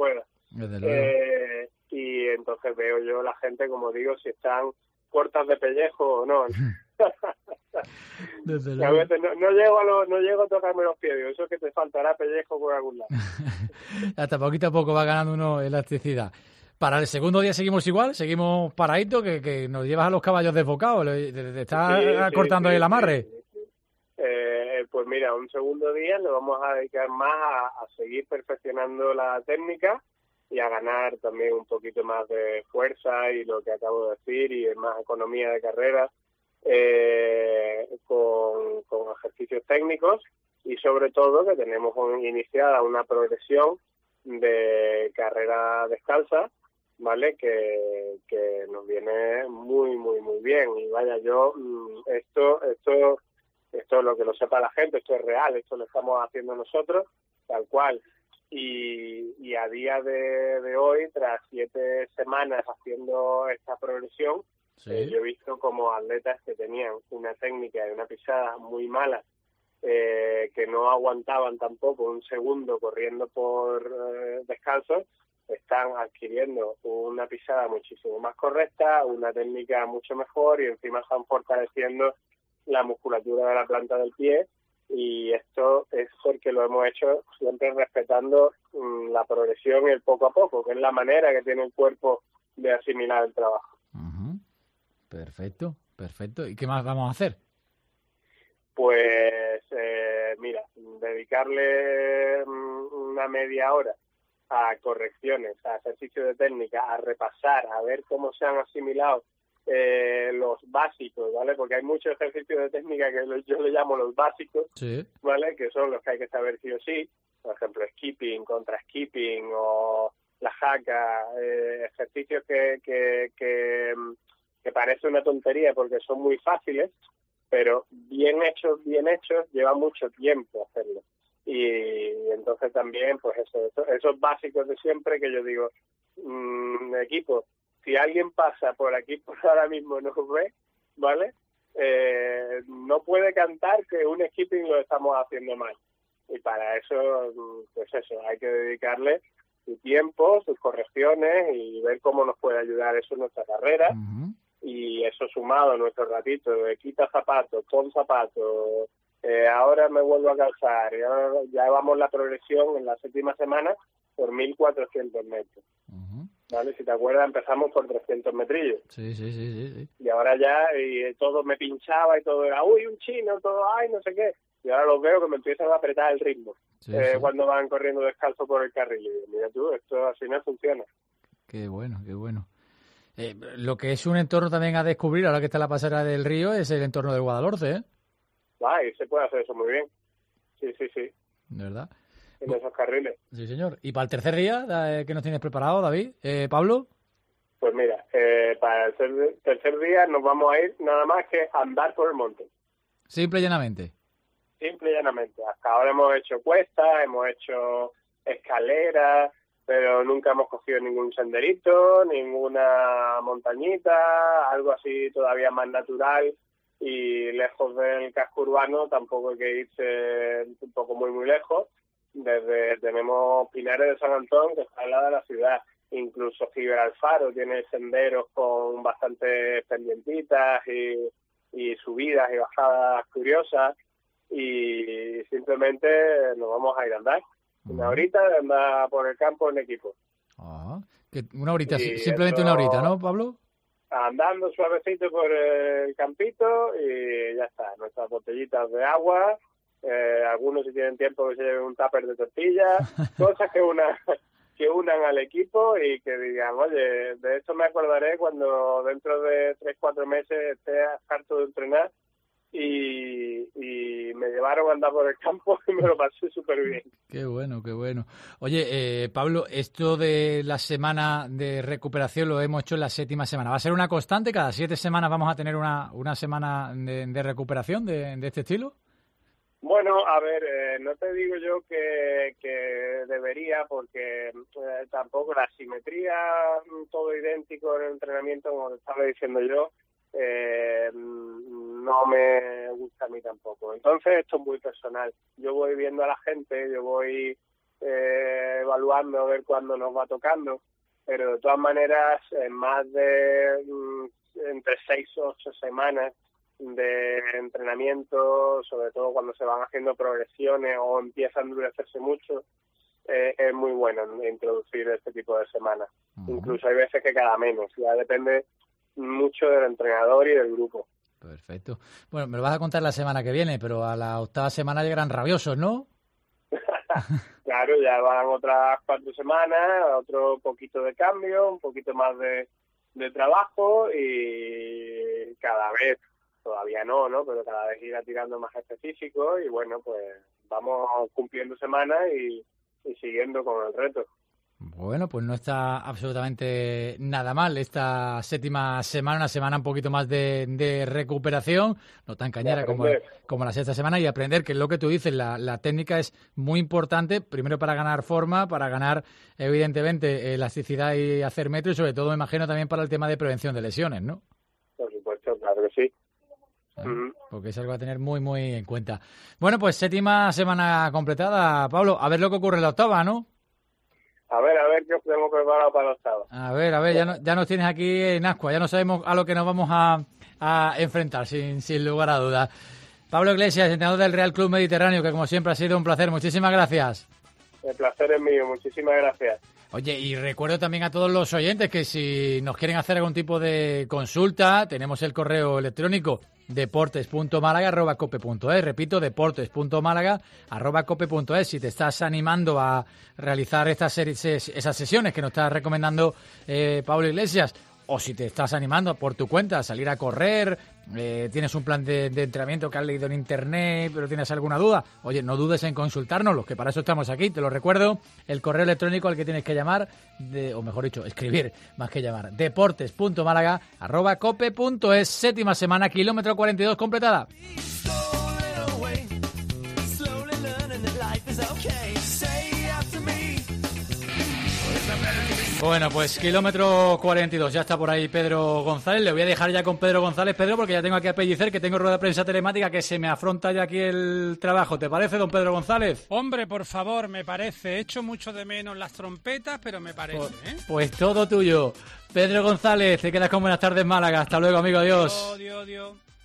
Desde luego. Eh, y entonces veo yo la gente, como digo, si están cortas de pellejo o no. Desde A luego. veces no, no llego a lo, no llego a tocarme los pies, digo, eso es que te faltará pellejo por algún lado. Hasta poquito a poco va ganando uno elasticidad. Para el segundo día seguimos igual, seguimos paraditos, que, que nos llevas a los caballos desbocados, le, le, le estás Sí, sí, cortando sí, ahí el amarre. sí, sí. Eh, pues mira, un segundo día le vamos a dedicar más a, a seguir perfeccionando la técnica y a ganar también un poquito más de fuerza y lo que acabo de decir y más economía de carrera eh, con, con ejercicios técnicos y sobre todo que tenemos un, iniciada una progresión de carrera descalza, ¿vale? Que, que nos viene muy, muy, muy bien. Y vaya, yo, esto, esto, esto es lo que lo sepa la gente, esto es real, esto lo estamos haciendo nosotros, tal cual. Y, y a día de, de hoy, tras siete semanas haciendo esta progresión, Sí. eh, yo he visto como atletas que tenían una técnica y una pisada muy mala, eh, que no aguantaban tampoco un segundo corriendo por eh, descalzos, están adquiriendo una pisada muchísimo más correcta, una técnica mucho mejor y encima están fortaleciendo la musculatura de la planta del pie. Y esto es porque lo hemos hecho siempre respetando mmm, la progresión y el poco a poco, que es la manera que tiene el cuerpo de asimilar el trabajo. Uh-huh. Perfecto, perfecto. ¿Y qué más vamos a hacer? Pues eh, mira, dedicarle una media hora a correcciones, a ejercicios de técnica, a repasar, a ver cómo se han asimilado eh, los básicos, ¿vale? Porque hay muchos ejercicios de técnica que yo le llamo los básicos, sí. ¿vale? Que son los que hay que saber sí o sí, por ejemplo, skipping, contra skipping o la jaca, eh, ejercicios que, que, que, que parece una tontería porque son muy fáciles, pero bien hechos, bien hechos, lleva mucho tiempo hacerlo. Y entonces también, pues eso, eso esos básicos de siempre que yo digo, mmm, equipo, si alguien pasa por aquí por ahora mismo no ve, ¿vale? Eh, no puede cantar que un skipping lo estamos haciendo mal. Y para eso, pues eso, hay que dedicarle su tiempo, sus correcciones y ver cómo nos puede ayudar eso en nuestra carrera. Uh-huh. Y eso sumado a nuestro ratito de quita zapatos, pon zapatos, eh, ahora me vuelvo a calzar, y ahora ya vamos la progresión en la séptima semana por mil cuatrocientos metros. Uh-huh. ¿Vale? Si te acuerdas, empezamos por trescientos metrillos. Sí, sí, sí, sí, sí. Y ahora ya y todo me pinchaba y todo era, uy, un chino, todo, ay, no sé qué. Y ahora los veo que me empiezan a apretar el ritmo Sí, eh, sí. cuando van corriendo descalzo por el carril. Y digo, mira tú, esto así no funciona. Qué bueno, qué bueno. Eh, lo que es un entorno también a descubrir, ahora que está la pasarela del río, es el entorno del Guadalhorce, ¿eh? Ah, y se puede hacer eso muy bien. Sí, sí, sí, ¿De verdad? en esos carriles. Sí, señor. ¿Y para el tercer día, eh, qué nos tienes preparado, David? Eh, ¿Pablo? Pues mira, eh, para el tercer, tercer día nos vamos a ir nada más que a andar por el monte. Simple y llanamente. Simple y llanamente. Hasta ahora hemos hecho cuestas, hemos hecho escaleras, pero nunca hemos cogido ningún senderito, ninguna montañita, algo así todavía más natural y lejos del casco urbano, tampoco hay que irse un poco muy muy lejos. Desde tenemos Pinares de San Antón, que está al lado de la ciudad, incluso Gibralfaro tiene senderos con bastantes pendientitas y, y subidas y bajadas curiosas, y simplemente nos vamos a ir a andar. Una horita de andar por el campo en equipo. Ah, que una horita, Y simplemente eso- una horita, ¿no, Pablo? Andando suavecito por el campito y ya está. Nuestras botellitas de agua, eh, algunos si tienen tiempo que se lleven un tupper de tortillas, cosas que una que unan al equipo y que digan, oye, de esto me acordaré cuando dentro de tres, cuatro meses esté harto de entrenar y, y me llevaron a andar por el campo y me lo pasé súper bien. Qué bueno, qué bueno. Oye, eh, Pablo, esto de la semana de recuperación lo hemos hecho en la séptima semana. ¿Va a ser una constante? ¿Cada siete semanas vamos a tener una, una semana de, de recuperación de, de este estilo? Bueno, a ver, eh, no te digo yo que, que debería, porque eh, tampoco la simetría, todo idéntico en el entrenamiento, como te estaba diciendo yo, eh, no me gusta a mí tampoco. Entonces esto es muy personal. Yo voy viendo a la gente, yo voy eh, evaluando a ver cuándo nos va tocando, pero de todas maneras en más de mm, entre seis o ocho semanas de entrenamiento, sobre todo cuando se van haciendo progresiones o empieza a endurecerse mucho, eh, es muy bueno introducir este tipo de semanas. Uh-huh. Incluso hay veces que cada menos, ya depende mucho del entrenador y del grupo. Perfecto. Bueno, me lo vas a contar la semana que viene, pero a la octava semana llegarán rabiosos, ¿no? Claro, ya van otras cuatro semanas, otro poquito de cambio, un poquito más de, de trabajo y cada vez, todavía no, ¿no? Pero cada vez irá tirando más específico y bueno, pues vamos cumpliendo semanas y, y siguiendo con el reto. Bueno, pues no está absolutamente nada mal esta séptima semana, una semana un poquito más de, de recuperación, no tan cañera como, como la sexta semana, y aprender que es lo que tú dices, la, la técnica es muy importante, primero para ganar forma, para ganar evidentemente elasticidad y hacer metro, y sobre todo me imagino también para el tema de prevención de lesiones, ¿no? Por supuesto, claro que sí. ¿Eh? Porque es algo a tener muy, muy en cuenta. Bueno, pues séptima semana completada, Pablo, a ver lo que ocurre en la octava, ¿no? A ver, a ver qué os tenemos preparado para la octava. A ver, a ver, ya, no, ya nos tienes aquí en ascua, ya no sabemos a lo que nos vamos a, a enfrentar, sin, sin lugar a dudas. Pablo Iglesias, entrenador del Real Club Mediterráneo, que como siempre ha sido un placer. Muchísimas gracias. El placer es mío, muchísimas gracias. Oye, y recuerdo también a todos los oyentes que si nos quieren hacer algún tipo de consulta, tenemos el correo electrónico deportes punto málaga arroba cope punto es. Repito, deportes punto málaga arroba cope punto es. Si te estás animando a realizar estas series, esas sesiones que nos está recomendando eh, Pablo Iglesias, o si te estás animando por tu cuenta a salir a correr, eh, tienes un plan de, de entrenamiento que has leído en internet, pero tienes alguna duda, oye, no dudes en consultarnos, los que para eso estamos aquí. Te lo recuerdo, el correo electrónico al que tienes que llamar, de, o mejor dicho, escribir más que llamar, deportes punto málaga arroba cope punto es. Séptima semana, kilómetro cuarenta y dos completada. Bueno, pues kilómetro cuarenta y dos, ya está por ahí Pedro González. Le voy a dejar ya con Pedro González, Pedro, porque ya tengo aquí a Pellicer, que tengo rueda de prensa telemática, que se me afronta ya aquí el trabajo. ¿Te parece, don Pedro González? Hombre, por favor, me parece. Echo mucho de menos las trompetas, pero me parece, pues, ¿eh? Pues todo tuyo. Pedro González, te quedas con buenas tardes, Málaga. Hasta luego, amigo, adiós. Adiós, adiós.